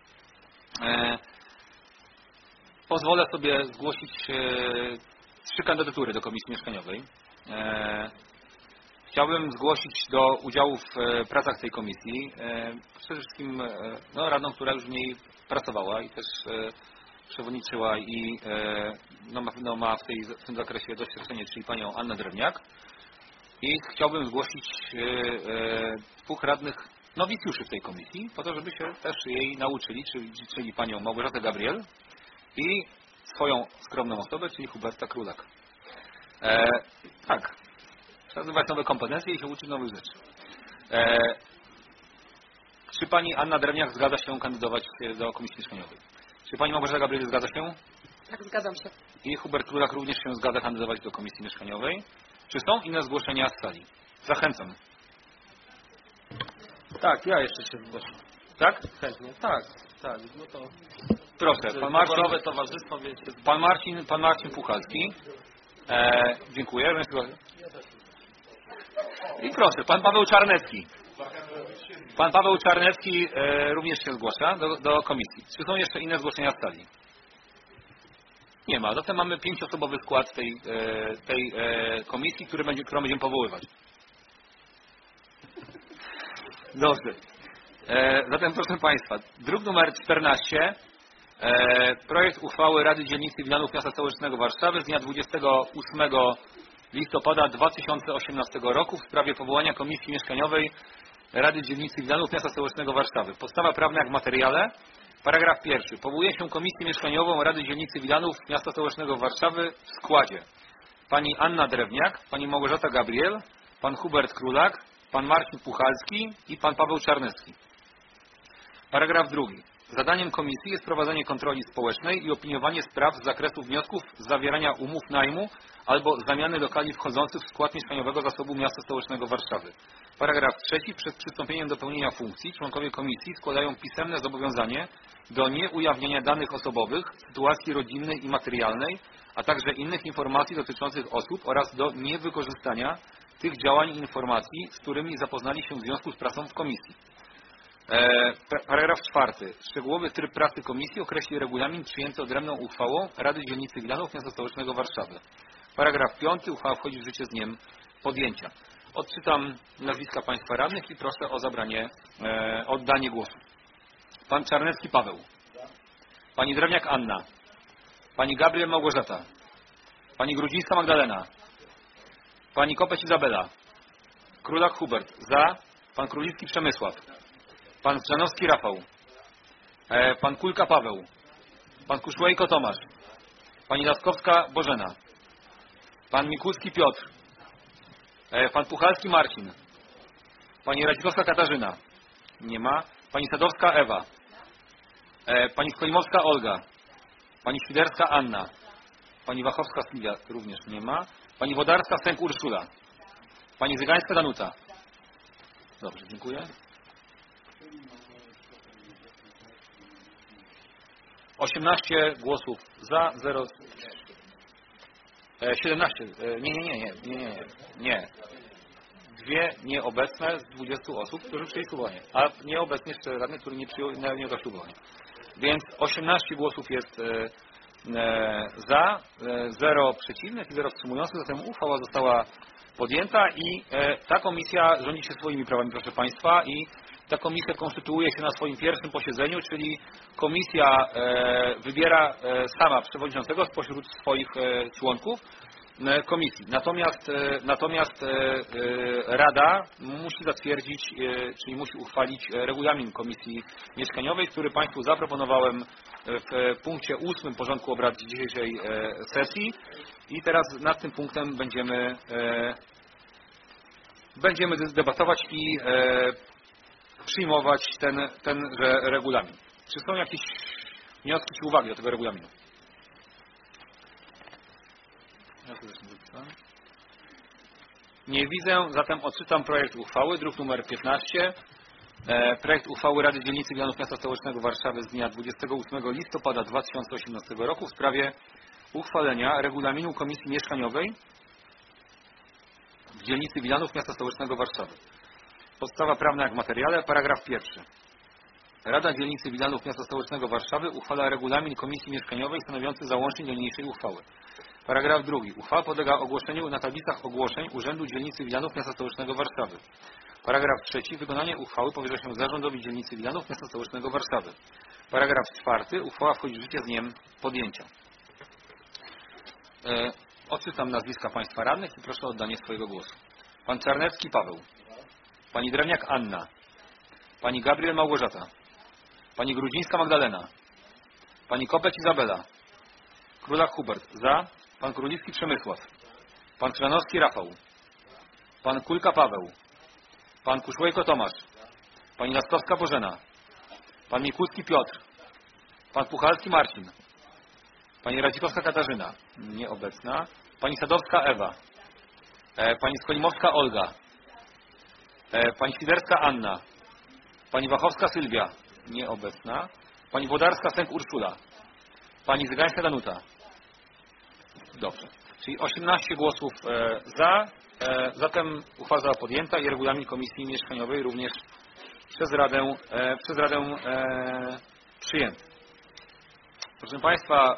Pozwolę sobie zgłosić 3 kandydatury do Komisji Mieszkaniowej. Chciałbym zgłosić do udziału w pracach tej komisji przede wszystkim radną, która już w niej pracowała i też przewodniczyła i ma w tym zakresie doświadczenie, czyli panią Annę Drewniak. I chciałbym zgłosić 2 radnych nowicjuszy w tej komisji, po to, żeby się też jej nauczyli, czyli panią Małgorzatę Gabriel i swoją skromną osobę, czyli Huberta Królak. Tak, trzeba zdobywać nowe kompetencje i się uczyć nowych rzeczy. Czy pani Anna Drewniak zgadza się kandydować do Komisji Mieszkaniowej? Czy pani Małgorzata Gabriel zgadza się? Tak, zgadzam się. I Hubert Królak również się zgadza kandydować do Komisji Mieszkaniowej. Czy są inne zgłoszenia z sali? Zachęcam. Tak, ja jeszcze się zgłoszę. Tak? Chętnie. Tak. No to... Proszę, pan Marcin Puchalski. Dziękuję. I proszę, pan Paweł Czarnecki. Pan Paweł Czarnecki również się zgłasza do komisji. Czy są jeszcze inne zgłoszenia z sali? Nie ma. Zatem mamy 5-osobowy skład tej komisji, którą będziemy powoływać. Dobrze. Zatem proszę Państwa, druk nr 14, projekt uchwały Rady Dzielnicy Wilanów Miasta Stołecznego Warszawy z dnia 28 listopada 2018 roku w sprawie powołania Komisji Mieszkaniowej Rady Dzielnicy Wilanów Miasta Stołecznego Warszawy. Podstawa prawna jak w materiale. Paragraf 1. Powołuje się Komisję Mieszkaniową Rady Dzielnicy Wilanów Miasta Stołecznego Warszawy w składzie pani Anna Drewniak, pani Małgorzata Gabriel, pan Hubert Królak, pan Marcin Puchalski i pan Paweł Czarnecki. Paragraf 2. Zadaniem komisji jest prowadzenie kontroli społecznej i opiniowanie spraw z zakresu wniosków z zawierania umów najmu albo zamiany lokali wchodzących w skład mieszkaniowego zasobu Miasta Stołecznego Warszawy. Paragraf 3. Przed przystąpieniem do pełnienia funkcji członkowie komisji składają pisemne zobowiązanie do nieujawniania danych osobowych, sytuacji rodzinnej i materialnej, a także innych informacji dotyczących osób oraz do niewykorzystania tych działań i informacji, z którymi zapoznali się w związku z pracą w komisji. Paragraf 4. Szczegółowy tryb pracy komisji określi regulamin przyjęty odrębną uchwałą Rady Dzielnicy Wilanów Miasta Stołecznego Warszawy. Paragraf 5. Uchwała wchodzi w życie z dniem podjęcia. Odczytam nazwiska państwa radnych i proszę o oddanie głosu. Pan Czarnecki Paweł. Pani Drewniak Anna. Pani Gabriel Małgorzata. Pani Grudzińska Magdalena. Pani Kopeć Izabela. Królak Hubert. Za. Pan Królicki Przemysław. Pan Zdrzanowski Rafał. Pan Kulka Paweł. Pan Kuszłejko Tomasz. Pani Laskowska Bożena. Pan Mikulski Piotr. Pan Puchalski Marcin. Pani Radzikowska Katarzyna. Nie ma. Pani Sadowska Ewa. Pani Skolimowska Olga. Pani Świderska Anna. Pani Wachowska Sylwia również nie ma. Pani Wodarska Sęk Urszula. Pani Zygańska Danuta. Dobrze, dziękuję. 18 głosów za, 0... 17. Nie. 2 nieobecne z 20 osób, którzy przyjęli ślubowanie. A nieobecny jeszcze radny, który nie oddał ślubowania. Więc 18 głosów jest za, 0 przeciwnych i 0 wstrzymujących. Zatem uchwała została podjęta i ta komisja rządzi się swoimi prawami, proszę Państwa, i ta komisja konstytuuje się na swoim pierwszym posiedzeniu, czyli komisja wybiera sama przewodniczącego spośród swoich członków komisji. Natomiast Rada musi zatwierdzić, czyli musi uchwalić regulamin Komisji Mieszkaniowej, który Państwu zaproponowałem w punkcie 8 porządku obrad dzisiejszej sesji i teraz nad tym punktem będziemy debatować i przyjmować tenże regulamin. Czy są jakieś wnioski czy uwagi do tego regulaminu? Nie widzę, zatem odczytam projekt uchwały, druk nr 15. Projekt uchwały Rady Dzielnicy Wilanów Miasta Stołecznego Warszawy z dnia 28 listopada 2018 roku w sprawie uchwalenia regulaminu Komisji Mieszkaniowej w Dzielnicy Wilanów Miasta Stołecznego Warszawy. Podstawa prawna jak w materiale, paragraf 1. Rada Dzielnicy Wilanów Miasta Stołecznego Warszawy uchwala regulamin Komisji Mieszkaniowej stanowiący załącznik do niniejszej uchwały. Paragraf 2. Uchwała podlega ogłoszeniu na tablicach ogłoszeń Urzędu Dzielnicy Wilanów Miasta Stołecznego Warszawy. Paragraf 3. Wykonanie uchwały powierza się Zarządowi Dzielnicy Wilanów Miasta Stołecznego Warszawy. Paragraf 4. Uchwała wchodzi w życie z dniem podjęcia. Odczytam nazwiska państwa radnych i proszę o oddanie swojego głosu. Pan Czarnecki Paweł. Pani Drewniak Anna. Pani Gabriel Małgorzata. Pani Grudzińska Magdalena. Pani Kopeć Izabela. Królak Hubert. Za. Pan Królicki Przemysław. Pan Zdrzanowski Rafał. Pan Kulka Paweł. Pan Kuszłejko Tomasz. Pani Laskowska Bożena. Pan Mikulski Piotr. Pan Puchalski Marcin. Pani Radzikowska Katarzyna. Nieobecna. Pani Sadowska Ewa. Pani Skolimowska Olga. Pani Świderska Anna. Pani Wachowska Sylwia. Nieobecna. Pani Wodarska Sęk Urszula. Pani Zygańska Danuta. Dobrze. Czyli 18 głosów za. Zatem uchwała została podjęta i regulamin Komisji Mieszkaniowej również przez Radę przyjęty. Proszę Państwa,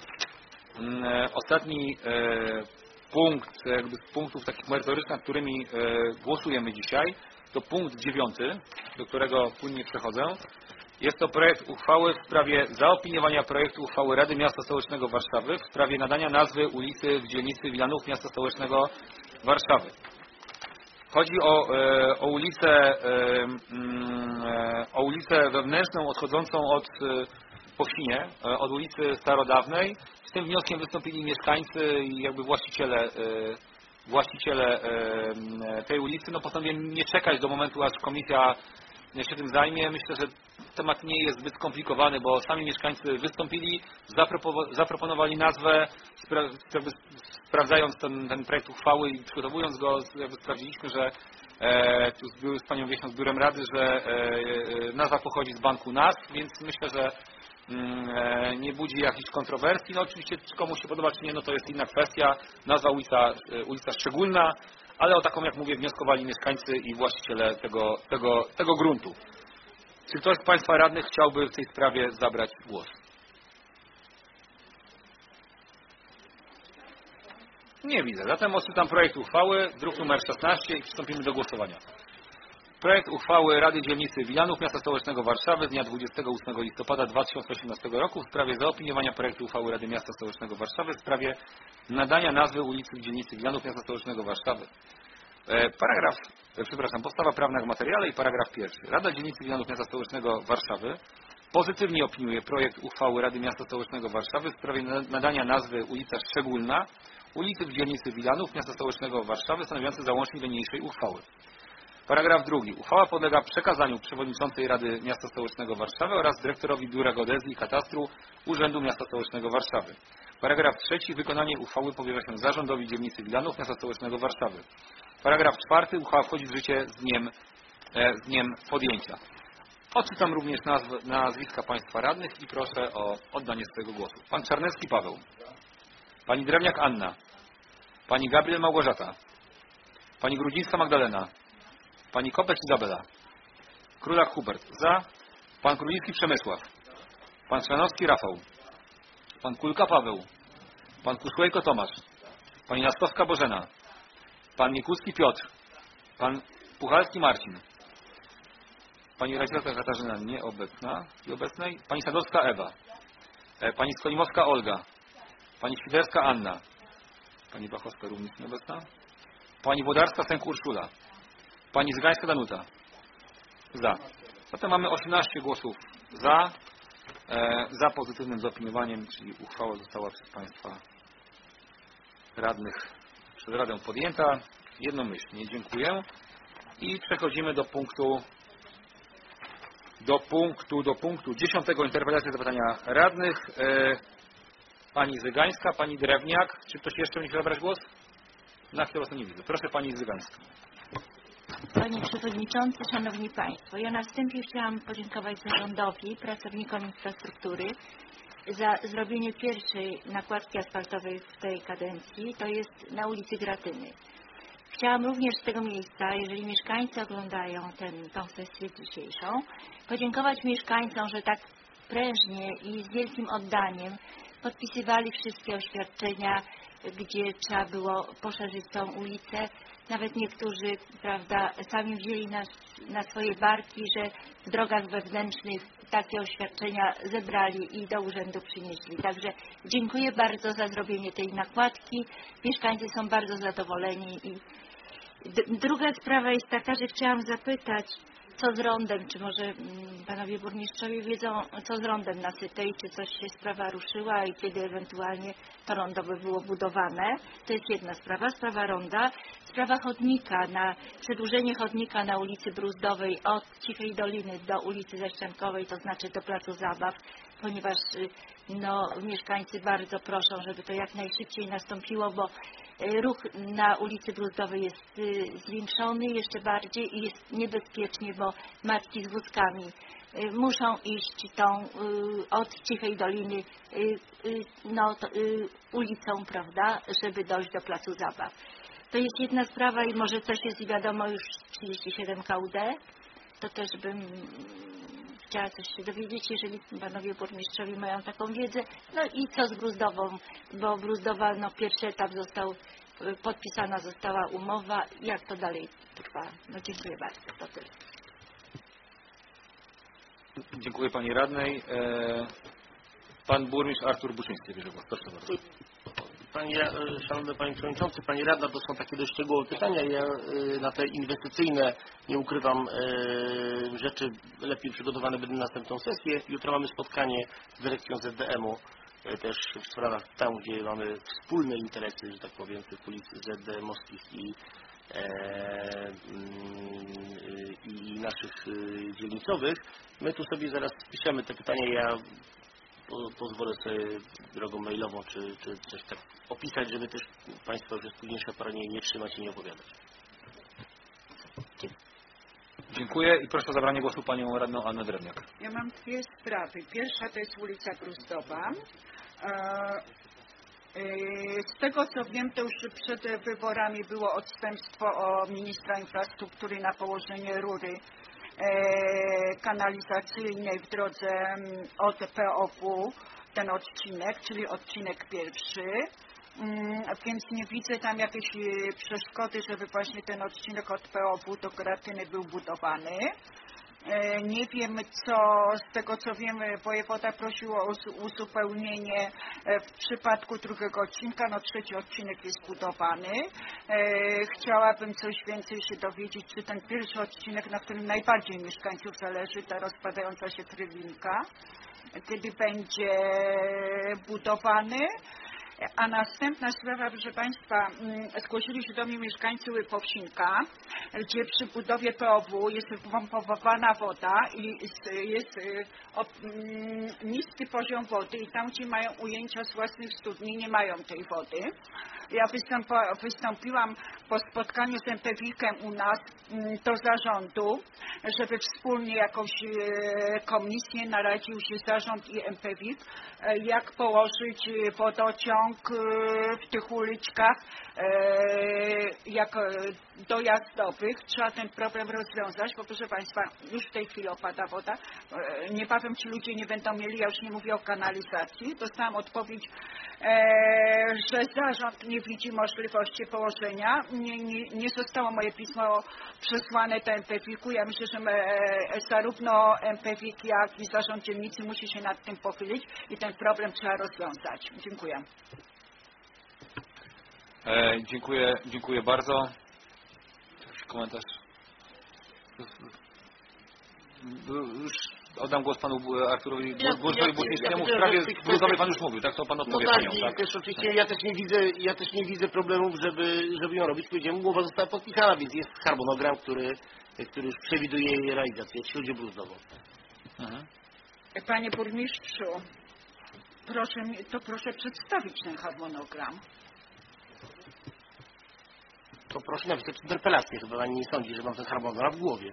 ostatni punkt, jakby z punktów takich merytorycznych, nad którymi głosujemy dzisiaj, to punkt 9, do którego płynnie przechodzę. Jest to projekt uchwały w sprawie zaopiniowania projektu uchwały Rady Miasta Stołecznego Warszawy w sprawie nadania nazwy ulicy w dzielnicy Wilanów Miasta Stołecznego Warszawy. Chodzi o ulicę wewnętrzną odchodzącą od po Świnie, od ulicy Starodawnej. Z tym wnioskiem wystąpili mieszkańcy i jakby właściciele tej ulicy. No postanowiłem nie czekać do momentu, aż komisja się tym zajmie. Myślę, że temat nie jest zbyt skomplikowany, bo sami mieszkańcy wystąpili, zaproponowali nazwę, sprawdzając ten projekt uchwały i przygotowując go, jakby sprawdziliśmy, że tu z panią Wieśnią, z biurem rady, że nazwa pochodzi z banku nazw, więc myślę, że nie budzi jakichś kontrowersji. No oczywiście, czy komuś się podoba, czy nie, no to jest inna kwestia. Nazwa ulica szczególna, ale o taką, jak mówię, wnioskowali mieszkańcy i właściciele tego gruntu. Czy ktoś z Państwa radnych chciałby w tej sprawie zabrać głos? Nie widzę. Zatem odczytam projekt uchwały, druk nr 16 i przystąpimy do głosowania. Projekt uchwały Rady Dzielnicy Wilanów Miasta Stołecznego Warszawy z dnia 28 listopada 2018 roku w sprawie zaopiniowania projektu uchwały Rady Miasta Stołecznego Warszawy w sprawie nadania nazwy ulicy w dzielnicy Wilanów Miasta Stołecznego Warszawy. Podstawa prawna w materiale i paragraf pierwszy. Rada Dzielnicy Wilanów Miasta Stołecznego Warszawy pozytywnie opiniuje projekt uchwały Rady Miasta Stołecznego Warszawy w sprawie nadania nazwy ulica Szczególna ulicy w dzielnicy Wilanów Miasta Stołecznego Warszawy stanowiący załącznik do niniejszej uchwały. Paragraf drugi. Uchwała podlega przekazaniu przewodniczącej Rady Miasta Stołecznego Warszawy oraz dyrektorowi Biura Geodezji i Katastru Urzędu Miasta Stołecznego Warszawy. Paragraf trzeci. Wykonanie uchwały powierza się zarządowi dzielnicy Wilanów Miasta Stołecznego Warszawy. Paragraf czwarty. Uchwała wchodzi w życie z dniem podjęcia. Odczytam również nazwiska Państwa radnych i proszę o oddanie swojego głosu. Pan Czarnecki Paweł. Pani Drewniak Anna. Pani Gabriel Małgorzata. Pani Grudzińska Magdalena. Pani Kopeć Izabela. Królak Hubert. Za. Pan Królicki Przemysław. Pan Szanowski Rafał. Pan Kulka Paweł. Pan Kuszłejko Tomasz. Pani Laskowska Bożena. Pan Mikuski Piotr. Pan Puchalski Marcin. Pani Radziecka Katarzyna nieobecna i obecnej. Pani Sadowska Ewa. Pani Skolimowska Olga. Pani Świderska Anna. Pani Bachowska również nieobecna. Pani Włodarska Sęk Urszula. Pani Zygańska Danuta. Za. Zatem mamy 18 głosów za pozytywnym zaopiniowaniem, czyli uchwała została przez Państwa radnych przez Radę podjęta jednomyślnie. Dziękuję. I przechodzimy do punktu 10. Interpelacja zapytania radnych. Pani Zygańska, Pani Drewniak. Czy ktoś jeszcze będzie chciał zabrać głos? Na chwilę nie widzę. Proszę Pani Zygańska. Panie Przewodniczący, Szanowni Państwo, ja na wstępie chciałam podziękować zarządowi, pracownikom infrastruktury za zrobienie pierwszej nakładki asfaltowej w tej kadencji, to jest na ulicy Gratyny. Chciałam również z tego miejsca, jeżeli mieszkańcy oglądają tę sesję dzisiejszą, podziękować mieszkańcom, że tak prężnie i z wielkim oddaniem podpisywali wszystkie oświadczenia, gdzie trzeba było poszerzyć tą ulicę. Nawet niektórzy, prawda, sami wzięli na swoje barki, że w drogach wewnętrznych takie oświadczenia zebrali i do urzędu przynieśli. Także dziękuję bardzo za zrobienie tej nakładki. Mieszkańcy są bardzo zadowoleni. I druga sprawa jest taka, że chciałam zapytać, co z rondem, czy może panowie burmistrzowie wiedzą, co z rondem na Sytej, czy coś się sprawa ruszyła i kiedy ewentualnie to rondo by było budowane. To jest jedna sprawa. Sprawa ronda. Sprawa chodnika, przedłużenie chodnika na ulicy Bruzdowej od Cichej Doliny do ulicy Zaściankowej, to znaczy do Placu Zabaw, ponieważ mieszkańcy bardzo proszą, żeby to jak najszybciej nastąpiło, bo ruch na ulicy Bruzdowej jest zwiększony jeszcze bardziej i jest niebezpiecznie, bo matki z wózkami muszą iść od Cichej Doliny ulicą, prawda, żeby dojść do Placu Zabaw. To jest jedna sprawa i może coś jest wiadomo już 37 KUD, to też bym chciała coś się dowiedzieć, jeżeli panowie burmistrzowie mają taką wiedzę. No i co z Bruzdową, bo Bruzdowa, pierwszy etap podpisana została umowa, jak to dalej trwa. Dziękuję bardzo, to tyle. Dziękuję Pani Radnej. Pan burmistrz Artur Buczyński bierze głos. Proszę bardzo. Szanowny Panie Przewodniczący, Pani Radna, to są takie dość szczegółowe pytania. Ja na te inwestycyjne, nie ukrywam, rzeczy lepiej przygotowane będę na następną sesję. Jutro mamy spotkanie z dyrekcją ZDM-u, też w sprawach tam, gdzie mamy wspólne interesy, że tak powiem, tych ulic ZDM-owskich i naszych dzielnicowych. My tu sobie zaraz spiszemy te pytania. Ja pozwolę sobie drogą mailową czy coś tak opisać, żeby też Państwa już późniejsze pora nie trzymać i nie opowiadać. Dziękuję i proszę o zabranie głosu Panią Radną Annę Drewniak. Ja mam dwie sprawy. Pierwsza to jest ulica Bruzdowa. Z tego co wiem, to już przed wyborami było odstępstwo o ministra infrastruktury na położenie rury kanalizacyjnej w drodze od POW, ten odcinek, czyli odcinek pierwszy. Więc nie widzę tam jakiejś przeszkody, żeby właśnie ten odcinek od POW do Gratyny był budowany. Nie wiem, z tego co wiem, wojewoda prosił o uzupełnienie w przypadku drugiego odcinka, trzeci odcinek jest budowany. Chciałabym coś więcej się dowiedzieć, czy ten pierwszy odcinek, na którym najbardziej mieszkańców zależy, ta rozpadająca się Trylinka, kiedy będzie budowany. A następna sprawa, proszę Państwa, zgłosili się do mnie mieszkańcy Łypowsinka, gdzie przy budowie POW jest pompowana woda i jest niski poziom wody i tam, gdzie mają ujęcia z własnych studni, nie mają tej wody. Ja wystąpiłam po spotkaniu z MPWiK-em u nas do zarządu, żeby wspólnie jakąś komisję naradził się zarząd i MPWiK, jak położyć wodociąg w tych uliczkach jak dojazdowych. Trzeba ten problem rozwiązać, bo proszę Państwa, już w tej chwili opada woda. Niebawem ci ludzie nie będą mieli, ja już nie mówię o kanalizacji. Dostałam odpowiedź, że zarząd nie widzi możliwości położenia. Nie zostało moje pismo przesłane do MPWiK-u. Ja myślę, że zarówno MPWiK, jak i zarząd dzielnicy musi się nad tym pochylić i ten problem trzeba rozwiązać. Dziękuję. Dziękuję bardzo. Jakiś komentarz? Już oddam głos Panu Arturowi Burmistrzowi. W sprawie Bruzowej Pan już mówił, tak? To Pan odpowie Panią, tak? Też oczywiście ja też nie widzę problemów, żeby ją robić. Powiedziałem, umowa została podpisana, więc jest harmonogram, który już przewiduje jej realizację, jeśli chodzi o Bruzdową. Panie Burmistrzu, proszę przedstawić ten harmonogram. To proszę napisać interpelację, chyba Pani nie sądzi, że mam ten harmonogram w głowie.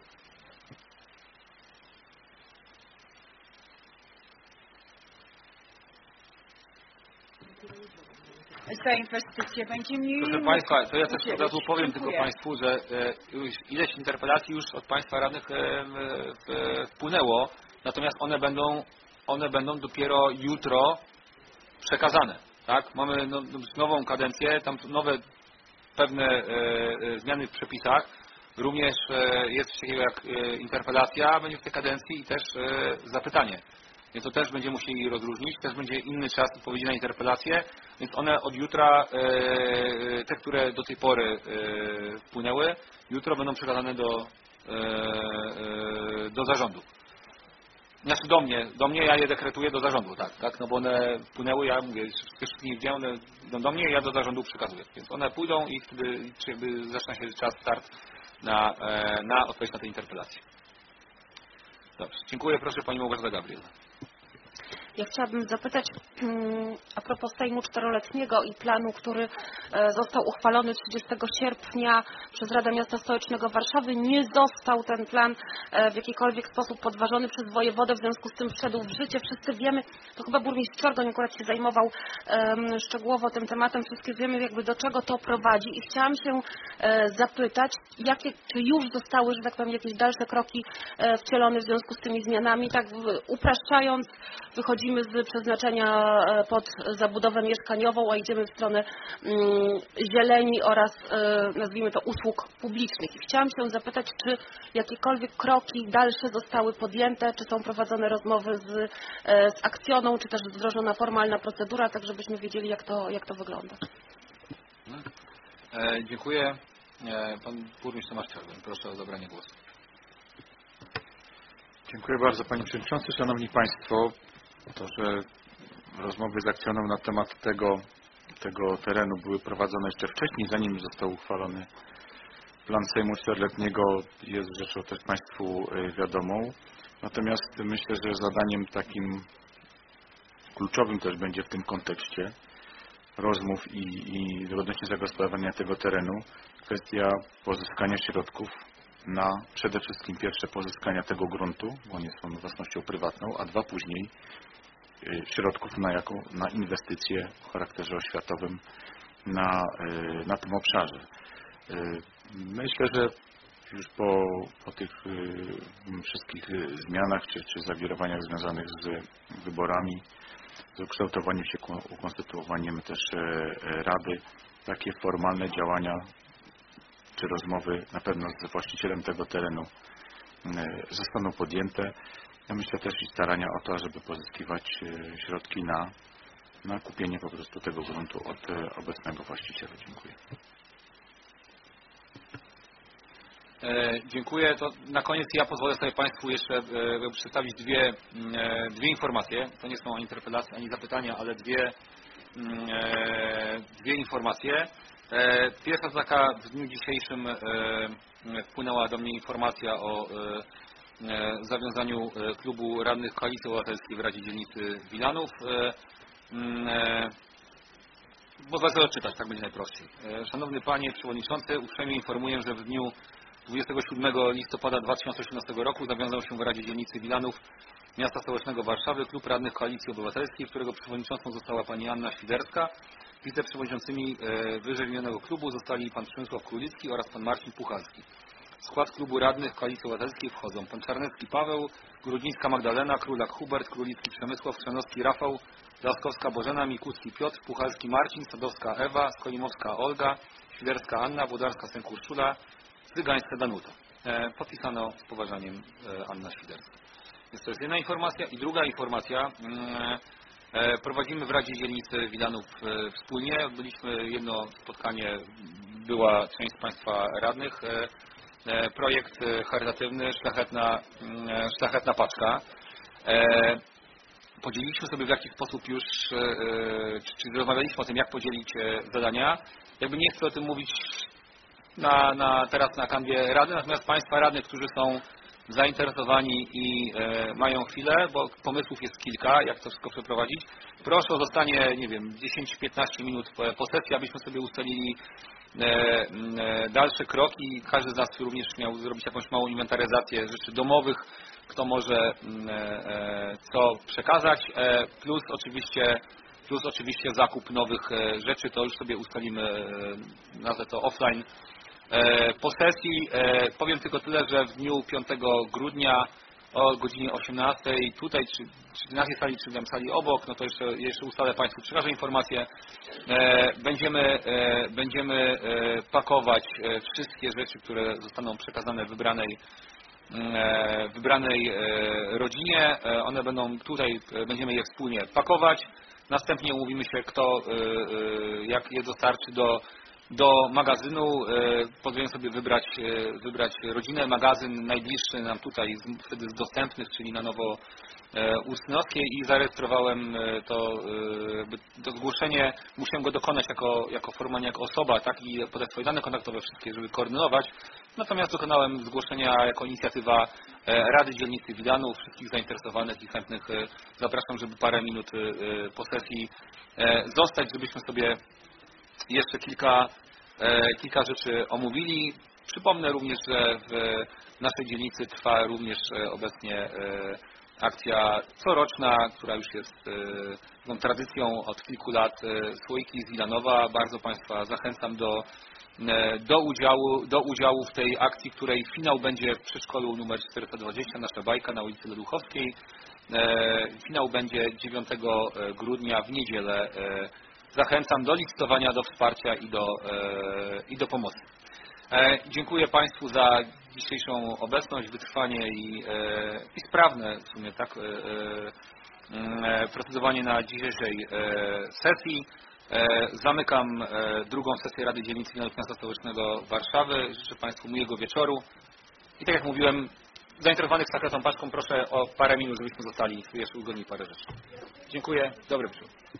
Za inwestycje będzie mniej. Proszę Państwa, to ja też od razu powiem tylko Państwu, że ileś interpelacji już od Państwa radnych wpłynęło, natomiast one będą dopiero jutro przekazane. Tak? Mamy nową kadencję, tam nowe pewne zmiany w przepisach. Również jest coś takiego jak interpelacja będzie w tej kadencji i też zapytanie. Więc to też będziemy musieli rozróżnić, też będzie inny czas odpowiedzi na interpelacje, więc one od jutra, te, które do tej pory wpłynęły, jutro będą przekazane do zarządu. Znaczy do mnie, ja je dekretuję do zarządu, tak, no bo one wpłynęły, ja mówię, wszystkie gdzie one idą do mnie, ja do zarządu przekazuję, więc one pójdą i wtedy zaczyna się start na odpowiedź na te interpelacje. Dobrze, dziękuję, proszę Pani Małgorzata Gabriel. Ja chciałabym zapytać a propos Sejmu Czteroletniego i planu, który został uchwalony 30 sierpnia przez Radę Miasta Stołecznego Warszawy. Nie został ten plan w jakikolwiek sposób podważony przez wojewodę, w związku z tym wszedł w życie. Wszyscy wiemy, to chyba burmistrz Czorgoń akurat się zajmował szczegółowo tym tematem, wszyscy wiemy jakby do czego to prowadzi i chciałam się zapytać, czy już zostały, że tak powiem, jakieś dalsze kroki wcielone w związku z tymi zmianami, tak upraszczając, wychodzimy wychodzimy z przeznaczenia pod zabudowę mieszkaniową, a idziemy w stronę zieleni oraz, nazwijmy to, usług publicznych. I chciałam się zapytać, czy jakiekolwiek kroki dalsze zostały podjęte, czy są prowadzone rozmowy z Akcjoną, czy też wdrożona formalna procedura, tak żebyśmy wiedzieli, jak to wygląda. Dziękuję. Pan burmistrz Tomasz Czerwen, proszę o zabranie głosu. Dziękuję bardzo Panie Przewodniczący. Szanowni Państwo, to, że rozmowy z Akcjoną na temat tego terenu były prowadzone jeszcze wcześniej, zanim został uchwalony plan Sejmu 4-letniego, jest rzeczą też Państwu wiadomą. Natomiast myślę, że zadaniem takim kluczowym też będzie w tym kontekście rozmów i odnośnie zagospodarowania tego terenu kwestia pozyskania środków na przede wszystkim pierwsze pozyskania tego gruntu, bo on jest własnością prywatną, a dwa później środków na inwestycje o charakterze oświatowym na tym obszarze. Myślę, że już po tych wszystkich zmianach czy zawirowaniach związanych z wyborami, z ukształtowaniem się, ukonstytuowaniem też Rady, takie formalne działania czy rozmowy na pewno z właścicielem tego terenu zostaną podjęte. Ja myślę też i starania o to, żeby pozyskiwać środki na kupienie po prostu tego gruntu od obecnego właściciela. Dziękuję. Dziękuję. To na koniec ja pozwolę sobie Państwu jeszcze przedstawić dwie informacje. To nie są ani interpelacje, ani zapytania, ale dwie informacje. Pierwsza to taka, w dniu dzisiejszym wpłynęła do mnie informacja o zawiązaniu klubu radnych Koalicji Obywatelskiej w Radzie Dzielnicy Wilanów. Pozwolę sobie odczytać, tak będzie najprościej. Szanowny Panie Przewodniczący, uprzejmie informuję, że w dniu 27 listopada 2018 roku zawiązał się w Radzie Dzielnicy Wilanów Miasta Stołecznego Warszawy klub radnych Koalicji Obywatelskiej, którego przewodniczącą została pani Anna Świderska. Wiceprzewodniczącymi wyżej wymienionego klubu zostali pan Przemysław Królicki oraz pan Marcin Puchalski. W skład klubu radnych Koalicji Obywatelskiej wchodzą pan Czarnecki Paweł, Grudzińska Magdalena, Królak Hubert, Królicki Przemysław, Trzanowski Rafał, Laskowska Bożena, Mikucki Piotr, Puchalski Marcin, Sadowska Ewa, Skolimowska Olga, Świderska Anna, Włodarska Sęk-Urszula, Cygańska Danuta. Podpisano z poważaniem Anna Świderska. Więc to jest jedna informacja. I druga informacja. Prowadzimy w Radzie Dzielnicy Wilanów wspólnie. Byliśmy jedno spotkanie, była część z Państwa radnych. Projekt charytatywny Szlachetna Paczka. Podzieliliśmy sobie w jakiś sposób już, czy rozmawialiśmy o tym, jak podzielić zadania. Jakby nie chcę o tym mówić teraz na kanwie Rady, natomiast Państwa radnych, którzy są zainteresowani i mają chwilę, bo pomysłów jest kilka, jak to wszystko przeprowadzić. Proszę o zostanie, nie wiem, 10-15 minut po sesji, abyśmy sobie ustalili dalsze kroki. Każdy z nas również miał zrobić jakąś małą inwentaryzację rzeczy domowych, kto może co przekazać, plus oczywiście zakup nowych rzeczy, to już sobie ustalimy, nazwę to offline. Po sesji powiem tylko tyle, że w dniu 5 grudnia o godzinie 18 tutaj, czy w naszej sali, czy w sali obok, no to jeszcze ustalę Państwu, przekażę informację. Będziemy pakować wszystkie rzeczy, które zostaną przekazane wybranej rodzinie. One będą tutaj, będziemy je wspólnie pakować. Następnie umówimy się, kto jak je dostarczy do magazynu. Pozwolę sobie wybrać rodzinę, magazyn najbliższy nam tutaj wtedy z dostępnych, czyli na Nowo Ustynowskiej, i zarejestrowałem to zgłoszenie. Musiałem go dokonać jako formalnie, jako osoba, tak, i podać swoje dane kontaktowe wszystkie, żeby koordynować. Natomiast dokonałem zgłoszenia jako inicjatywa Rady Dzielnicy Wilanów. Wszystkich zainteresowanych i chętnych zapraszam, żeby parę minut po sesji zostać, żebyśmy sobie jeszcze kilka rzeczy omówili. Przypomnę również, że w naszej dzielnicy trwa również obecnie akcja coroczna, która już jest tradycją od kilku lat, Słoiki z Wilanowa. Bardzo Państwa zachęcam do udziału w tej akcji, której finał będzie w przedszkolu numer 420, nasza bajka na ulicy Leduchowskiej. Finał będzie 9 grudnia w niedzielę. Zachęcam do licytowania, do wsparcia i do pomocy. Dziękuję Państwu za dzisiejszą obecność, wytrwanie i sprawne w sumie tak procedowanie na dzisiejszej sesji. Zamykam drugą sesję Rady Dzielnicy Miasta Stołecznego Warszawy. Życzę Państwu miłego wieczoru. I tak jak mówiłem, zainteresowanych zakresem paczką proszę o parę minut, żebyśmy zostali jeszcze uzgodnili parę rzeczy. Dziękuję. Dobry wieczór.